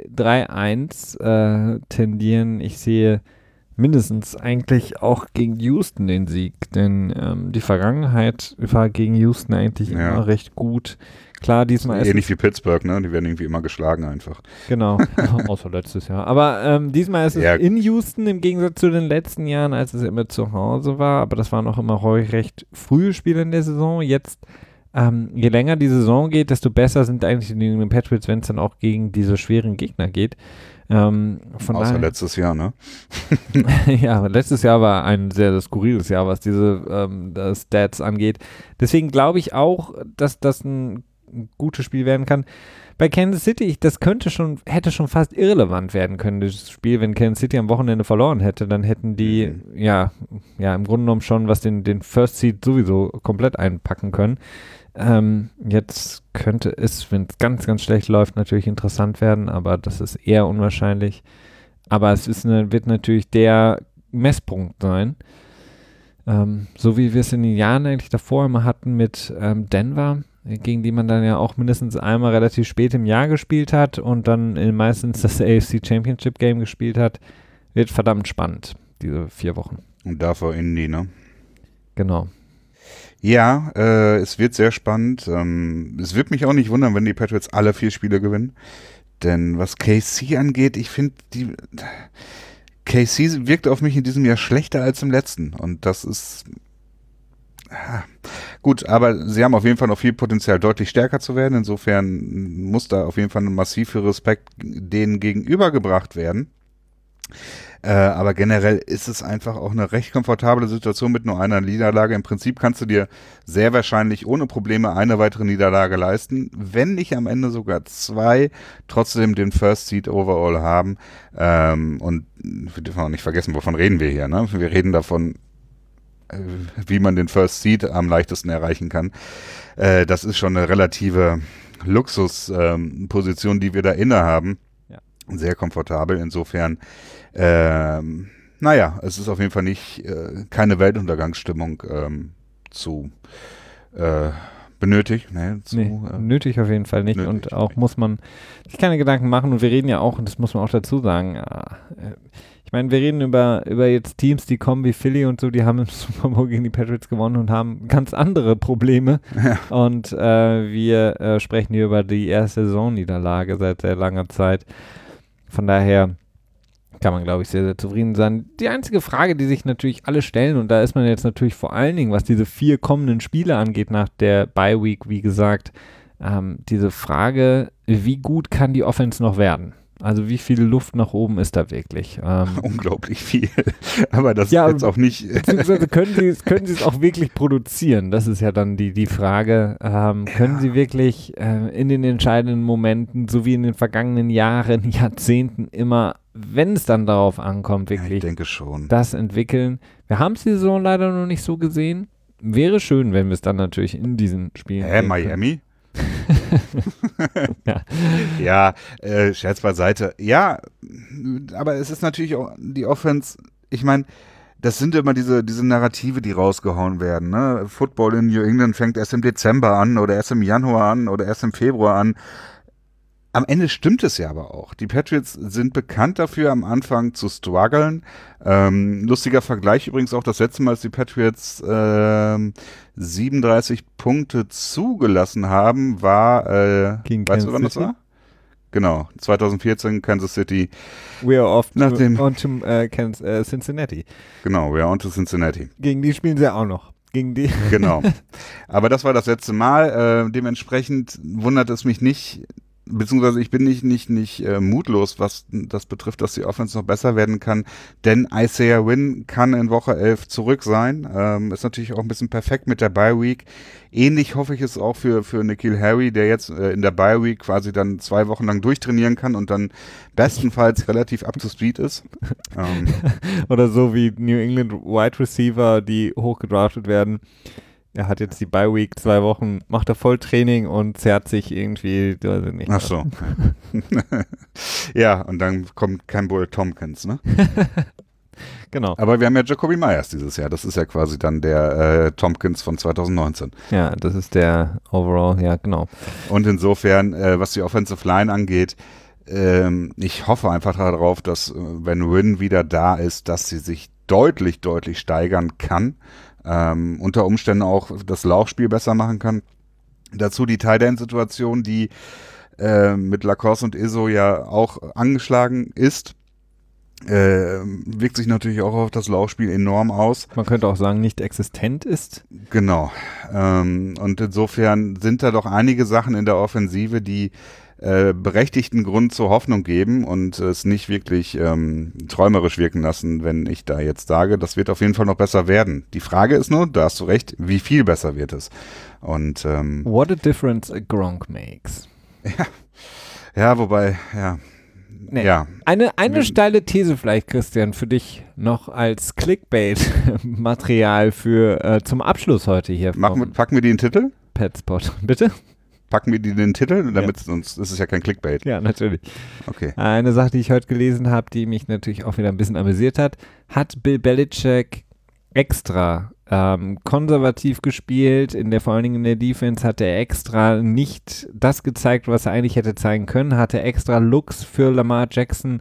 3-1 tendieren. Ich sehe mindestens eigentlich auch gegen Houston den Sieg, denn die Vergangenheit war gegen Houston eigentlich immer recht gut. Klar, diesmal ist
ähnlich wie Pittsburgh, ne? Die werden irgendwie immer geschlagen einfach.
Genau, außer letztes Jahr. Aber diesmal ist es in Houston im Gegensatz zu den letzten Jahren, als es immer zu Hause war. Aber das waren auch immer recht frühe Spiele in der Saison. Jetzt, je länger die Saison geht, desto besser sind eigentlich die New England Patriots, wenn es dann auch gegen diese schweren Gegner geht.
Außer letztes Jahr, ne?
Ja, letztes Jahr war ein sehr skurriles Jahr, was diese Stats angeht. Deswegen glaube ich auch, dass das ein gutes Spiel werden kann. Bei Kansas City, das hätte schon fast irrelevant werden können, das Spiel, wenn Kansas City am Wochenende verloren hätte, dann hätten die im Grunde genommen schon was den First Seed sowieso komplett einpacken können. Jetzt könnte es, wenn es ganz, ganz schlecht läuft, natürlich interessant werden, aber das ist eher unwahrscheinlich. Aber es wird natürlich der Messpunkt sein. So wie wir es in den Jahren eigentlich davor immer hatten mit Denver, gegen die man dann ja auch mindestens einmal relativ spät im Jahr gespielt hat und dann meistens das AFC Championship Game gespielt hat, wird verdammt spannend, diese 4 Wochen.
Und davor Indy, ne?
Genau.
Ja, es wird sehr spannend. Es wird mich auch nicht wundern, wenn die Patriots alle 4 Spiele gewinnen. Denn was KC angeht, ich finde, KC wirkt auf mich in diesem Jahr schlechter als im letzten. Und das ist gut, aber sie haben auf jeden Fall noch viel Potenzial, deutlich stärker zu werden. Insofern muss da auf jeden Fall ein massiver Respekt denen gegenübergebracht werden. Aber generell ist es einfach auch eine recht komfortable Situation mit nur einer Niederlage. Im Prinzip kannst du dir sehr wahrscheinlich ohne Probleme eine weitere Niederlage leisten, wenn nicht am Ende sogar 2, trotzdem den First Seed Overall haben. Und wir dürfen auch nicht vergessen, wovon reden wir hier, ne? Wir reden davon, wie man den First Seed am leichtesten erreichen kann. Das ist schon eine relative Luxusposition, die wir da innehaben.
Ja.
Sehr komfortabel. Insofern, naja, es ist auf jeden Fall nicht keine Weltuntergangsstimmung zu benötigt.
Nötig auf jeden Fall nicht.
Nötig,
und auch muss man sich keine Gedanken machen. Und wir reden ja auch, und das muss man auch dazu sagen, ich meine, wir reden über jetzt Teams, die kommen wie Philly und so, die haben im Super Bowl gegen die Patriots gewonnen und haben ganz andere Probleme.
Ja.
Und wir sprechen hier über die erste Saisonniederlage seit sehr langer Zeit. Von daher kann man, glaube ich, sehr, sehr zufrieden sein. Die einzige Frage, die sich natürlich alle stellen, und da ist man jetzt natürlich vor allen Dingen, was diese 4 kommenden Spiele angeht nach der Bye-Week, wie gesagt, diese Frage, wie gut kann die Offense noch werden? Also wie viel Luft nach oben ist da wirklich?
Unglaublich viel. Aber das
ja,
ist jetzt auch nicht...
Beziehungsweise können sie es auch wirklich produzieren? Das ist ja dann die Frage. Können sie wirklich in den entscheidenden Momenten, so wie in den vergangenen Jahren, Jahrzehnten immer, wenn es dann darauf ankommt, wirklich
ich denke schon.
Das entwickeln? Wir haben es die Saison leider noch nicht so gesehen. Wäre schön, wenn wir es dann natürlich in diesen Spielen sehen
Miami?
ja,
ja Scherz beiseite. Ja, aber es ist natürlich auch die Offense, ich meine, das sind immer diese Narrative, die rausgehauen werden. Ne? Football in New England fängt erst im Dezember an oder erst im Januar an oder erst im Februar an. Am Ende stimmt es ja aber auch. Die Patriots sind bekannt dafür, am Anfang zu strugglen. Lustiger Vergleich übrigens auch, das letzte Mal, als die Patriots 37 Punkte zugelassen haben, war,
gegen
weißt du, wann
Kansas
das war? Genau, 2014 Kansas City.
We are off
on
to Cincinnati.
Genau, we are on to Cincinnati.
Gegen die spielen sie auch noch. Gegen die.
Genau. Aber das war das letzte Mal. Dementsprechend wundert es mich nicht, beziehungsweise ich bin nicht mutlos, was das betrifft, dass die Offense noch besser werden kann, denn Isaiah Wynn kann in Woche 11 zurück sein, ist natürlich auch ein bisschen perfekt mit der Bye-Week. Ähnlich hoffe ich es auch für N'Keal Harry, der jetzt in der Bye-Week quasi dann 2 Wochen lang durchtrainieren kann und dann bestenfalls relativ up to speed ist.
Oder so wie New England Wide Receiver, die hochgedraftet werden. Er hat jetzt die Bye-Week, 2 Wochen, macht er Volltraining und zerrt sich irgendwie, weiß ich nicht.
Ach so. Ja, und dann kommt Campbell Tompkins, ne?
Genau.
Aber wir haben ja Jacoby Myers dieses Jahr. Das ist ja quasi dann der Tompkins von 2019.
Ja, das ist der Overall, ja, genau.
Und insofern, was die Offensive Line angeht, ich hoffe einfach darauf, dass, wenn Wynn wieder da ist, dass sie sich deutlich, deutlich steigern kann. Unter Umständen auch das Laufspiel besser machen kann. Dazu die Tight End Situation, die mit Lacoste und Izzo ja auch angeschlagen ist, wirkt sich natürlich auch auf das Laufspiel enorm aus.
Man könnte auch sagen, nicht existent ist.
Genau. Und insofern sind da doch einige Sachen in der Offensive, die berechtigten Grund zur Hoffnung geben und es nicht wirklich träumerisch wirken lassen, wenn ich da jetzt sage, das wird auf jeden Fall noch besser werden. Die Frage ist nur, da hast du recht, wie viel besser wird es? Und
what a difference a Gronk makes.
Ja, wobei, ja.
Nee.
Ja.
Eine steile These vielleicht, Christian, für dich noch als Clickbait-Material für zum Abschluss heute hier.
Packen wir die in den Titel?
Petspot, bitte?
Packen wir die in den Titel, damit sonst ist es ja kein Clickbait.
Ja, natürlich.
Okay.
Eine Sache, die ich heute gelesen habe, die mich natürlich auch wieder ein bisschen amüsiert hat Bill Belichick extra konservativ gespielt, vor allen Dingen in der Defense hat er extra nicht das gezeigt, was er eigentlich hätte zeigen können, hat er extra Looks für Lamar Jackson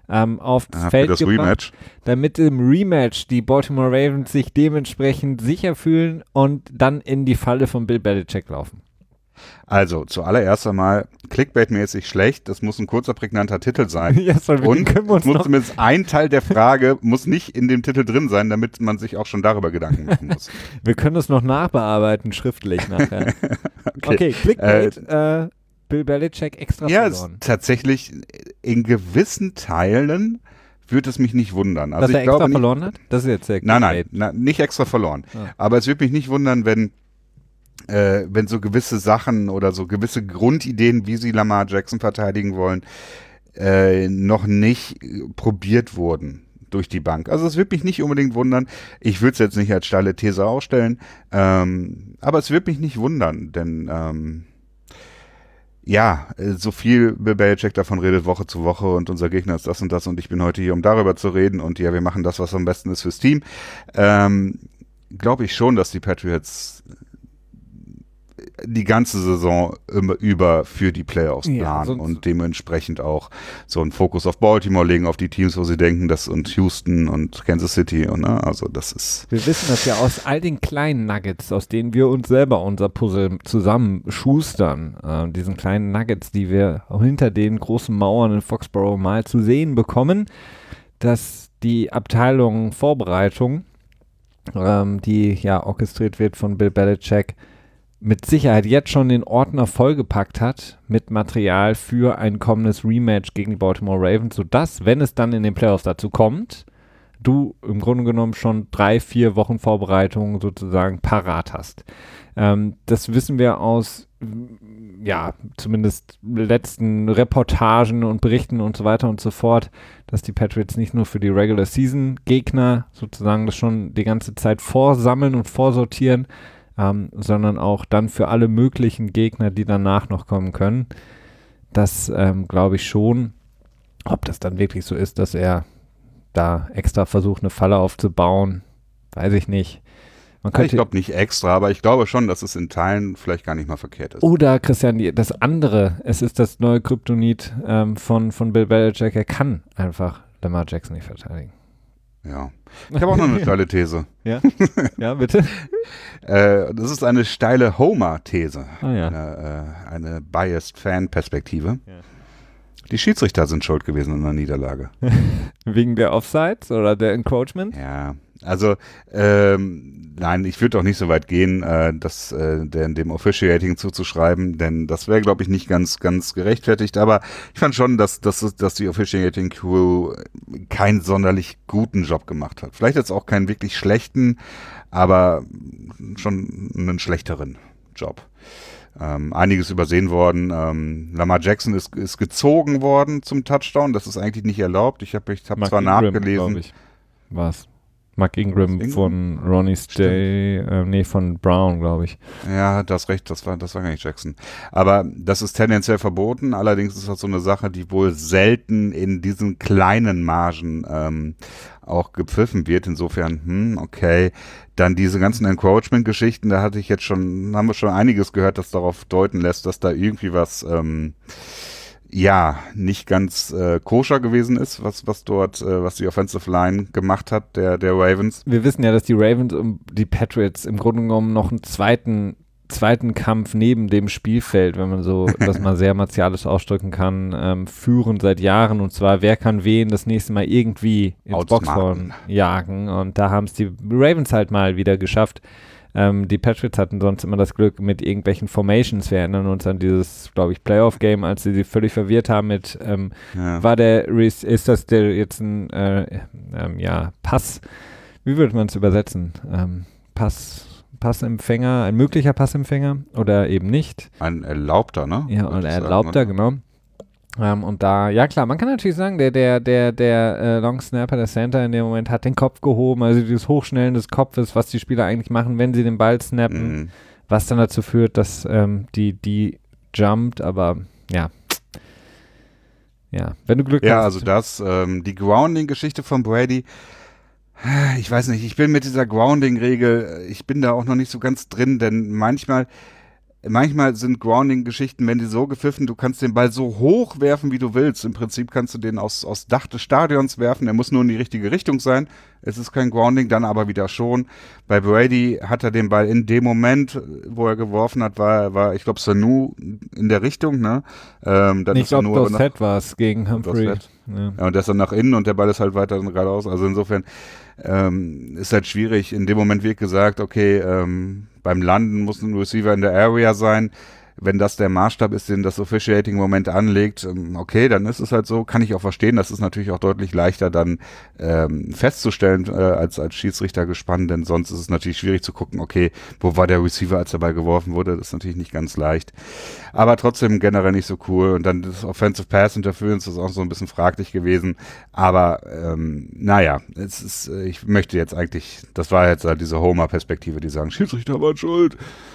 aufs Feld
das
gebracht,
Rematch.
damit im Rematch die Baltimore Ravens sich dementsprechend sicher fühlen und dann in die Falle von Bill Belichick laufen.
Also, zuallererst einmal, Clickbait-mäßig schlecht, das muss ein kurzer, prägnanter Titel sein.
Ja,
und muss zumindest ein Teil der Frage muss nicht in dem Titel drin sein, damit man sich auch schon darüber Gedanken machen muss.
Wir können das noch nachbearbeiten, schriftlich nachher. Okay, Clickbait, Bill Belichick extra verloren.
Ja, tatsächlich in gewissen Teilen würde es mich nicht wundern. Also
dass er extra verloren hat? Das ist jetzt der
Clickbait. Nein, nicht extra verloren.
Ah.
Aber es würde mich nicht wundern, wenn so gewisse Sachen oder so gewisse Grundideen, wie sie Lamar Jackson verteidigen wollen, noch nicht probiert wurden durch die Bank. Also es würde mich nicht unbedingt wundern. Ich würde es jetzt nicht als steile These aufstellen, aber es würde mich nicht wundern, denn so viel Bill Belichick davon redet Woche zu Woche und unser Gegner ist das und ich bin heute hier, um darüber zu reden und ja, wir machen das, was am besten ist fürs Team. Glaube ich schon, dass die Patriots die ganze Saison über für die Playoffs planen und dementsprechend auch so einen Fokus auf Baltimore legen, auf die Teams, wo sie denken, und Houston und Kansas City und also das ist.
Wir wissen das ja aus all den kleinen Nuggets, aus denen wir uns selber unser Puzzle zusammen schustern, diesen kleinen Nuggets, die wir auch hinter den großen Mauern in Foxborough mal zu sehen bekommen, dass die Abteilung Vorbereitung, die ja orchestriert wird von Bill Belichick, mit Sicherheit jetzt schon den Ordner vollgepackt hat mit Material für ein kommendes Rematch gegen die Baltimore Ravens, sodass, wenn es dann in den Playoffs dazu kommt, du im Grunde genommen schon 3-4 Wochen Vorbereitung sozusagen parat hast. Das wissen wir aus, zumindest letzten Reportagen und Berichten und so weiter und so fort, dass die Patriots nicht nur für die Regular Season Gegner sozusagen das schon die ganze Zeit vorsammeln und vorsortieren, sondern auch dann für alle möglichen Gegner, die danach noch kommen können. Das glaube ich schon. Ob das dann wirklich so ist, dass er da extra versucht, eine Falle aufzubauen, weiß ich nicht.
Ich glaube nicht extra, aber ich glaube schon, dass es in Teilen vielleicht gar nicht mal verkehrt ist.
Oder, Christian, das andere, es ist das neue Kryptonit von Bill Belichick, er kann einfach Lamar Jackson nicht verteidigen.
Ja. Ich habe auch noch eine steile These.
Ja? Ja, bitte?
Das ist eine steile Homer-These.
Ah, ja.
Eine biased Fan-Perspektive.
Ja.
Die Schiedsrichter sind schuld gewesen in der Niederlage.
Wegen der Offsides oder der Encroachment?
Ja, also nein, ich würde auch nicht so weit gehen, das dem Officiating zuzuschreiben, denn das wäre, glaube ich, nicht ganz gerechtfertigt, aber ich fand schon, dass die Officiating Crew keinen sonderlich guten Job gemacht hat. Vielleicht jetzt auch keinen wirklich schlechten, aber schon einen schlechteren Job. Einiges übersehen worden. Lamar Jackson ist gezogen worden zum Touchdown. Das ist eigentlich nicht erlaubt. Ich hab zwar nachgelesen.
Was? Mark Ingram von Ronnie Stay, von Brown, glaube ich.
Ja, du hast recht, das war gar nicht Jackson. Aber das ist tendenziell verboten. Allerdings ist das so eine Sache, die wohl selten in diesen kleinen Margen auch gepfiffen wird. Insofern, okay. Dann diese ganzen Encroachment-Geschichten, haben wir schon einiges gehört, das darauf deuten lässt, dass da irgendwie was nicht ganz koscher gewesen ist, was die Offensive Line gemacht hat, der Ravens.
Wir wissen ja, dass die Ravens und die Patriots im Grunde genommen noch einen zweiten Kampf neben dem Spielfeld, wenn man so das mal sehr martialisch ausdrücken kann, führen seit Jahren, und zwar, wer kann wen das nächste Mal irgendwie ins Boxhorn jagen, und da haben es die Ravens halt mal wieder geschafft. Die Patriots hatten sonst immer das Glück mit irgendwelchen Formations. Wir erinnern uns an dieses, glaube ich, Playoff-Game, als sie völlig verwirrt haben mit, ist das jetzt ein Pass, wie würde man es übersetzen? Passempfänger, ein möglicher Passempfänger oder eben nicht.
Ein erlaubter, ne?
Ja, ein erlaubter, genau. Und da, ja klar, man kann natürlich sagen, der Long Snapper, der Center in dem Moment hat den Kopf gehoben, also dieses Hochschnellen des Kopfes, was die Spieler eigentlich machen, wenn sie den Ball snappen, was dann dazu führt, dass die jumpt, aber ja, wenn du Glück hast.
Ja, also die Grounding-Geschichte von Brady, ich weiß nicht, ich bin mit dieser Grounding-Regel, ich bin da auch noch nicht so ganz drin, denn manchmal manchmal sind Grounding-Geschichten, wenn die so gepfiffen, du kannst den Ball so hoch werfen, wie du willst. Im Prinzip kannst du den aus Dach des Stadions werfen, der muss nur in die richtige Richtung sein. Es ist kein Grounding, dann aber wieder schon. Bei Brady hat er den Ball in dem Moment, wo er geworfen hat, war ich glaube, Sanu in der Richtung, ne?
Ich glaube, Dorsett war es gegen Humphrey.
Ja, und der ist dann nach innen und der Ball ist halt weiter geradeaus. Also insofern ist halt schwierig. In dem Moment wird gesagt, okay, beim Landen muss ein Receiver in der Area sein. Wenn das der Maßstab ist, den das Officiating im Moment anlegt, okay, dann ist es halt so, kann ich auch verstehen. Das ist natürlich auch deutlich leichter dann festzustellen als Schiedsrichter gespannt, denn sonst ist es natürlich schwierig zu gucken, okay, wo war der Receiver, als der Ball geworfen wurde. Das ist natürlich nicht ganz leicht. Aber trotzdem generell nicht so cool. Und dann das Offensive Pass Interference ist auch so ein bisschen fraglich gewesen. Aber naja, es ist, ich möchte jetzt eigentlich, das war jetzt halt diese Homer-Perspektive, die sagen, Schiedsrichter waren schuld.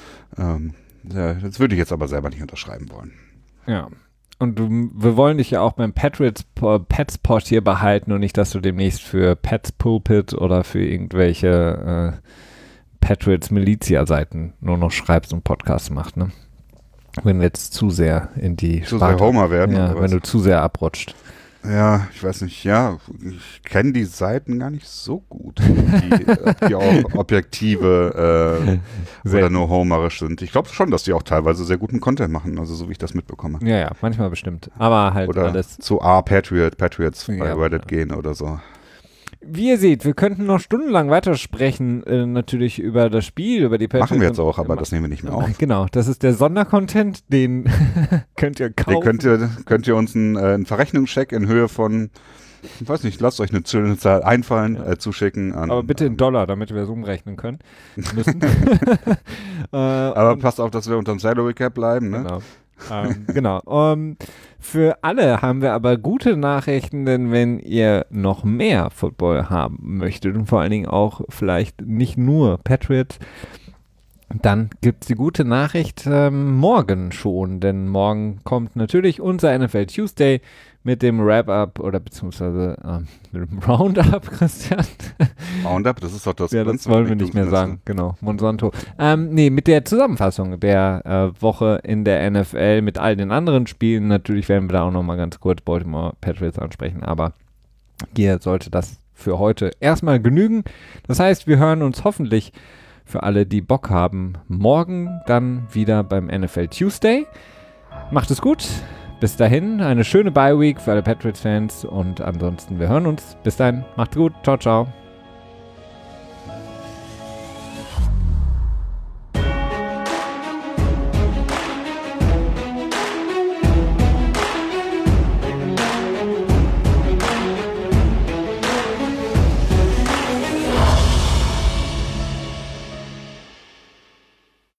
Ja, das würde ich jetzt aber selber nicht unterschreiben wollen.
Ja. Und wir wollen dich ja auch beim Petspot hier behalten und nicht, dass du demnächst für Pets Pulpit oder für irgendwelche Patriots Milizia-Seiten nur noch schreibst und Podcasts machst, ne? Wenn wir jetzt zu sehr in die
zu sehr Homer werden.
Ja, wenn du zu sehr abrutscht.
Ja, ich weiß nicht, ja, ich kenne die Seiten gar nicht so gut, die auch objektive oder nur homerisch sind. Ich glaube schon, dass die auch teilweise sehr guten Content machen, also so wie ich das mitbekomme.
Ja, manchmal bestimmt, aber halt
oder
alles.
Zu Patriots bei Reddit gehen oder so.
Wie ihr seht, wir könnten noch stundenlang weitersprechen, natürlich über das Spiel, über die Patriots.
Machen wir jetzt auch, aber das nehmen wir nicht mehr auf.
Genau, das ist der Sondercontent, den könnt ihr kaufen.
Den könnt ihr uns einen Verrechnungscheck in Höhe von, ich weiß nicht, lasst euch eine Zahl einfallen, zuschicken.
Aber bitte in $, damit wir es umrechnen können müssen.
Aber passt auf, dass wir unterm Salary Cap bleiben, ne?
Genau. Genau. Für alle haben wir aber gute Nachrichten, denn wenn ihr noch mehr Football haben möchtet und vor allen Dingen auch vielleicht nicht nur Patriots, dann gibt es die gute Nachricht morgen schon, denn morgen kommt natürlich unser NFL Tuesday mit dem Wrap-Up oder beziehungsweise mit dem Roundup, Christian.
Roundup, das ist doch das.
Ja, das wollen wir nicht mehr sagen, genau, Monsanto. Mit der Zusammenfassung der Woche in der NFL mit all den anderen Spielen. Natürlich werden wir da auch nochmal ganz kurz Baltimore Patriots ansprechen, aber hier sollte das für heute erstmal genügen. Das heißt, wir hören uns hoffentlich für alle, die Bock haben, morgen dann wieder beim NFL Tuesday. Macht es gut. Bis dahin, eine schöne Bye-Week für alle Patriots-Fans und ansonsten, wir hören uns. Bis dahin, macht's gut. Ciao, ciao.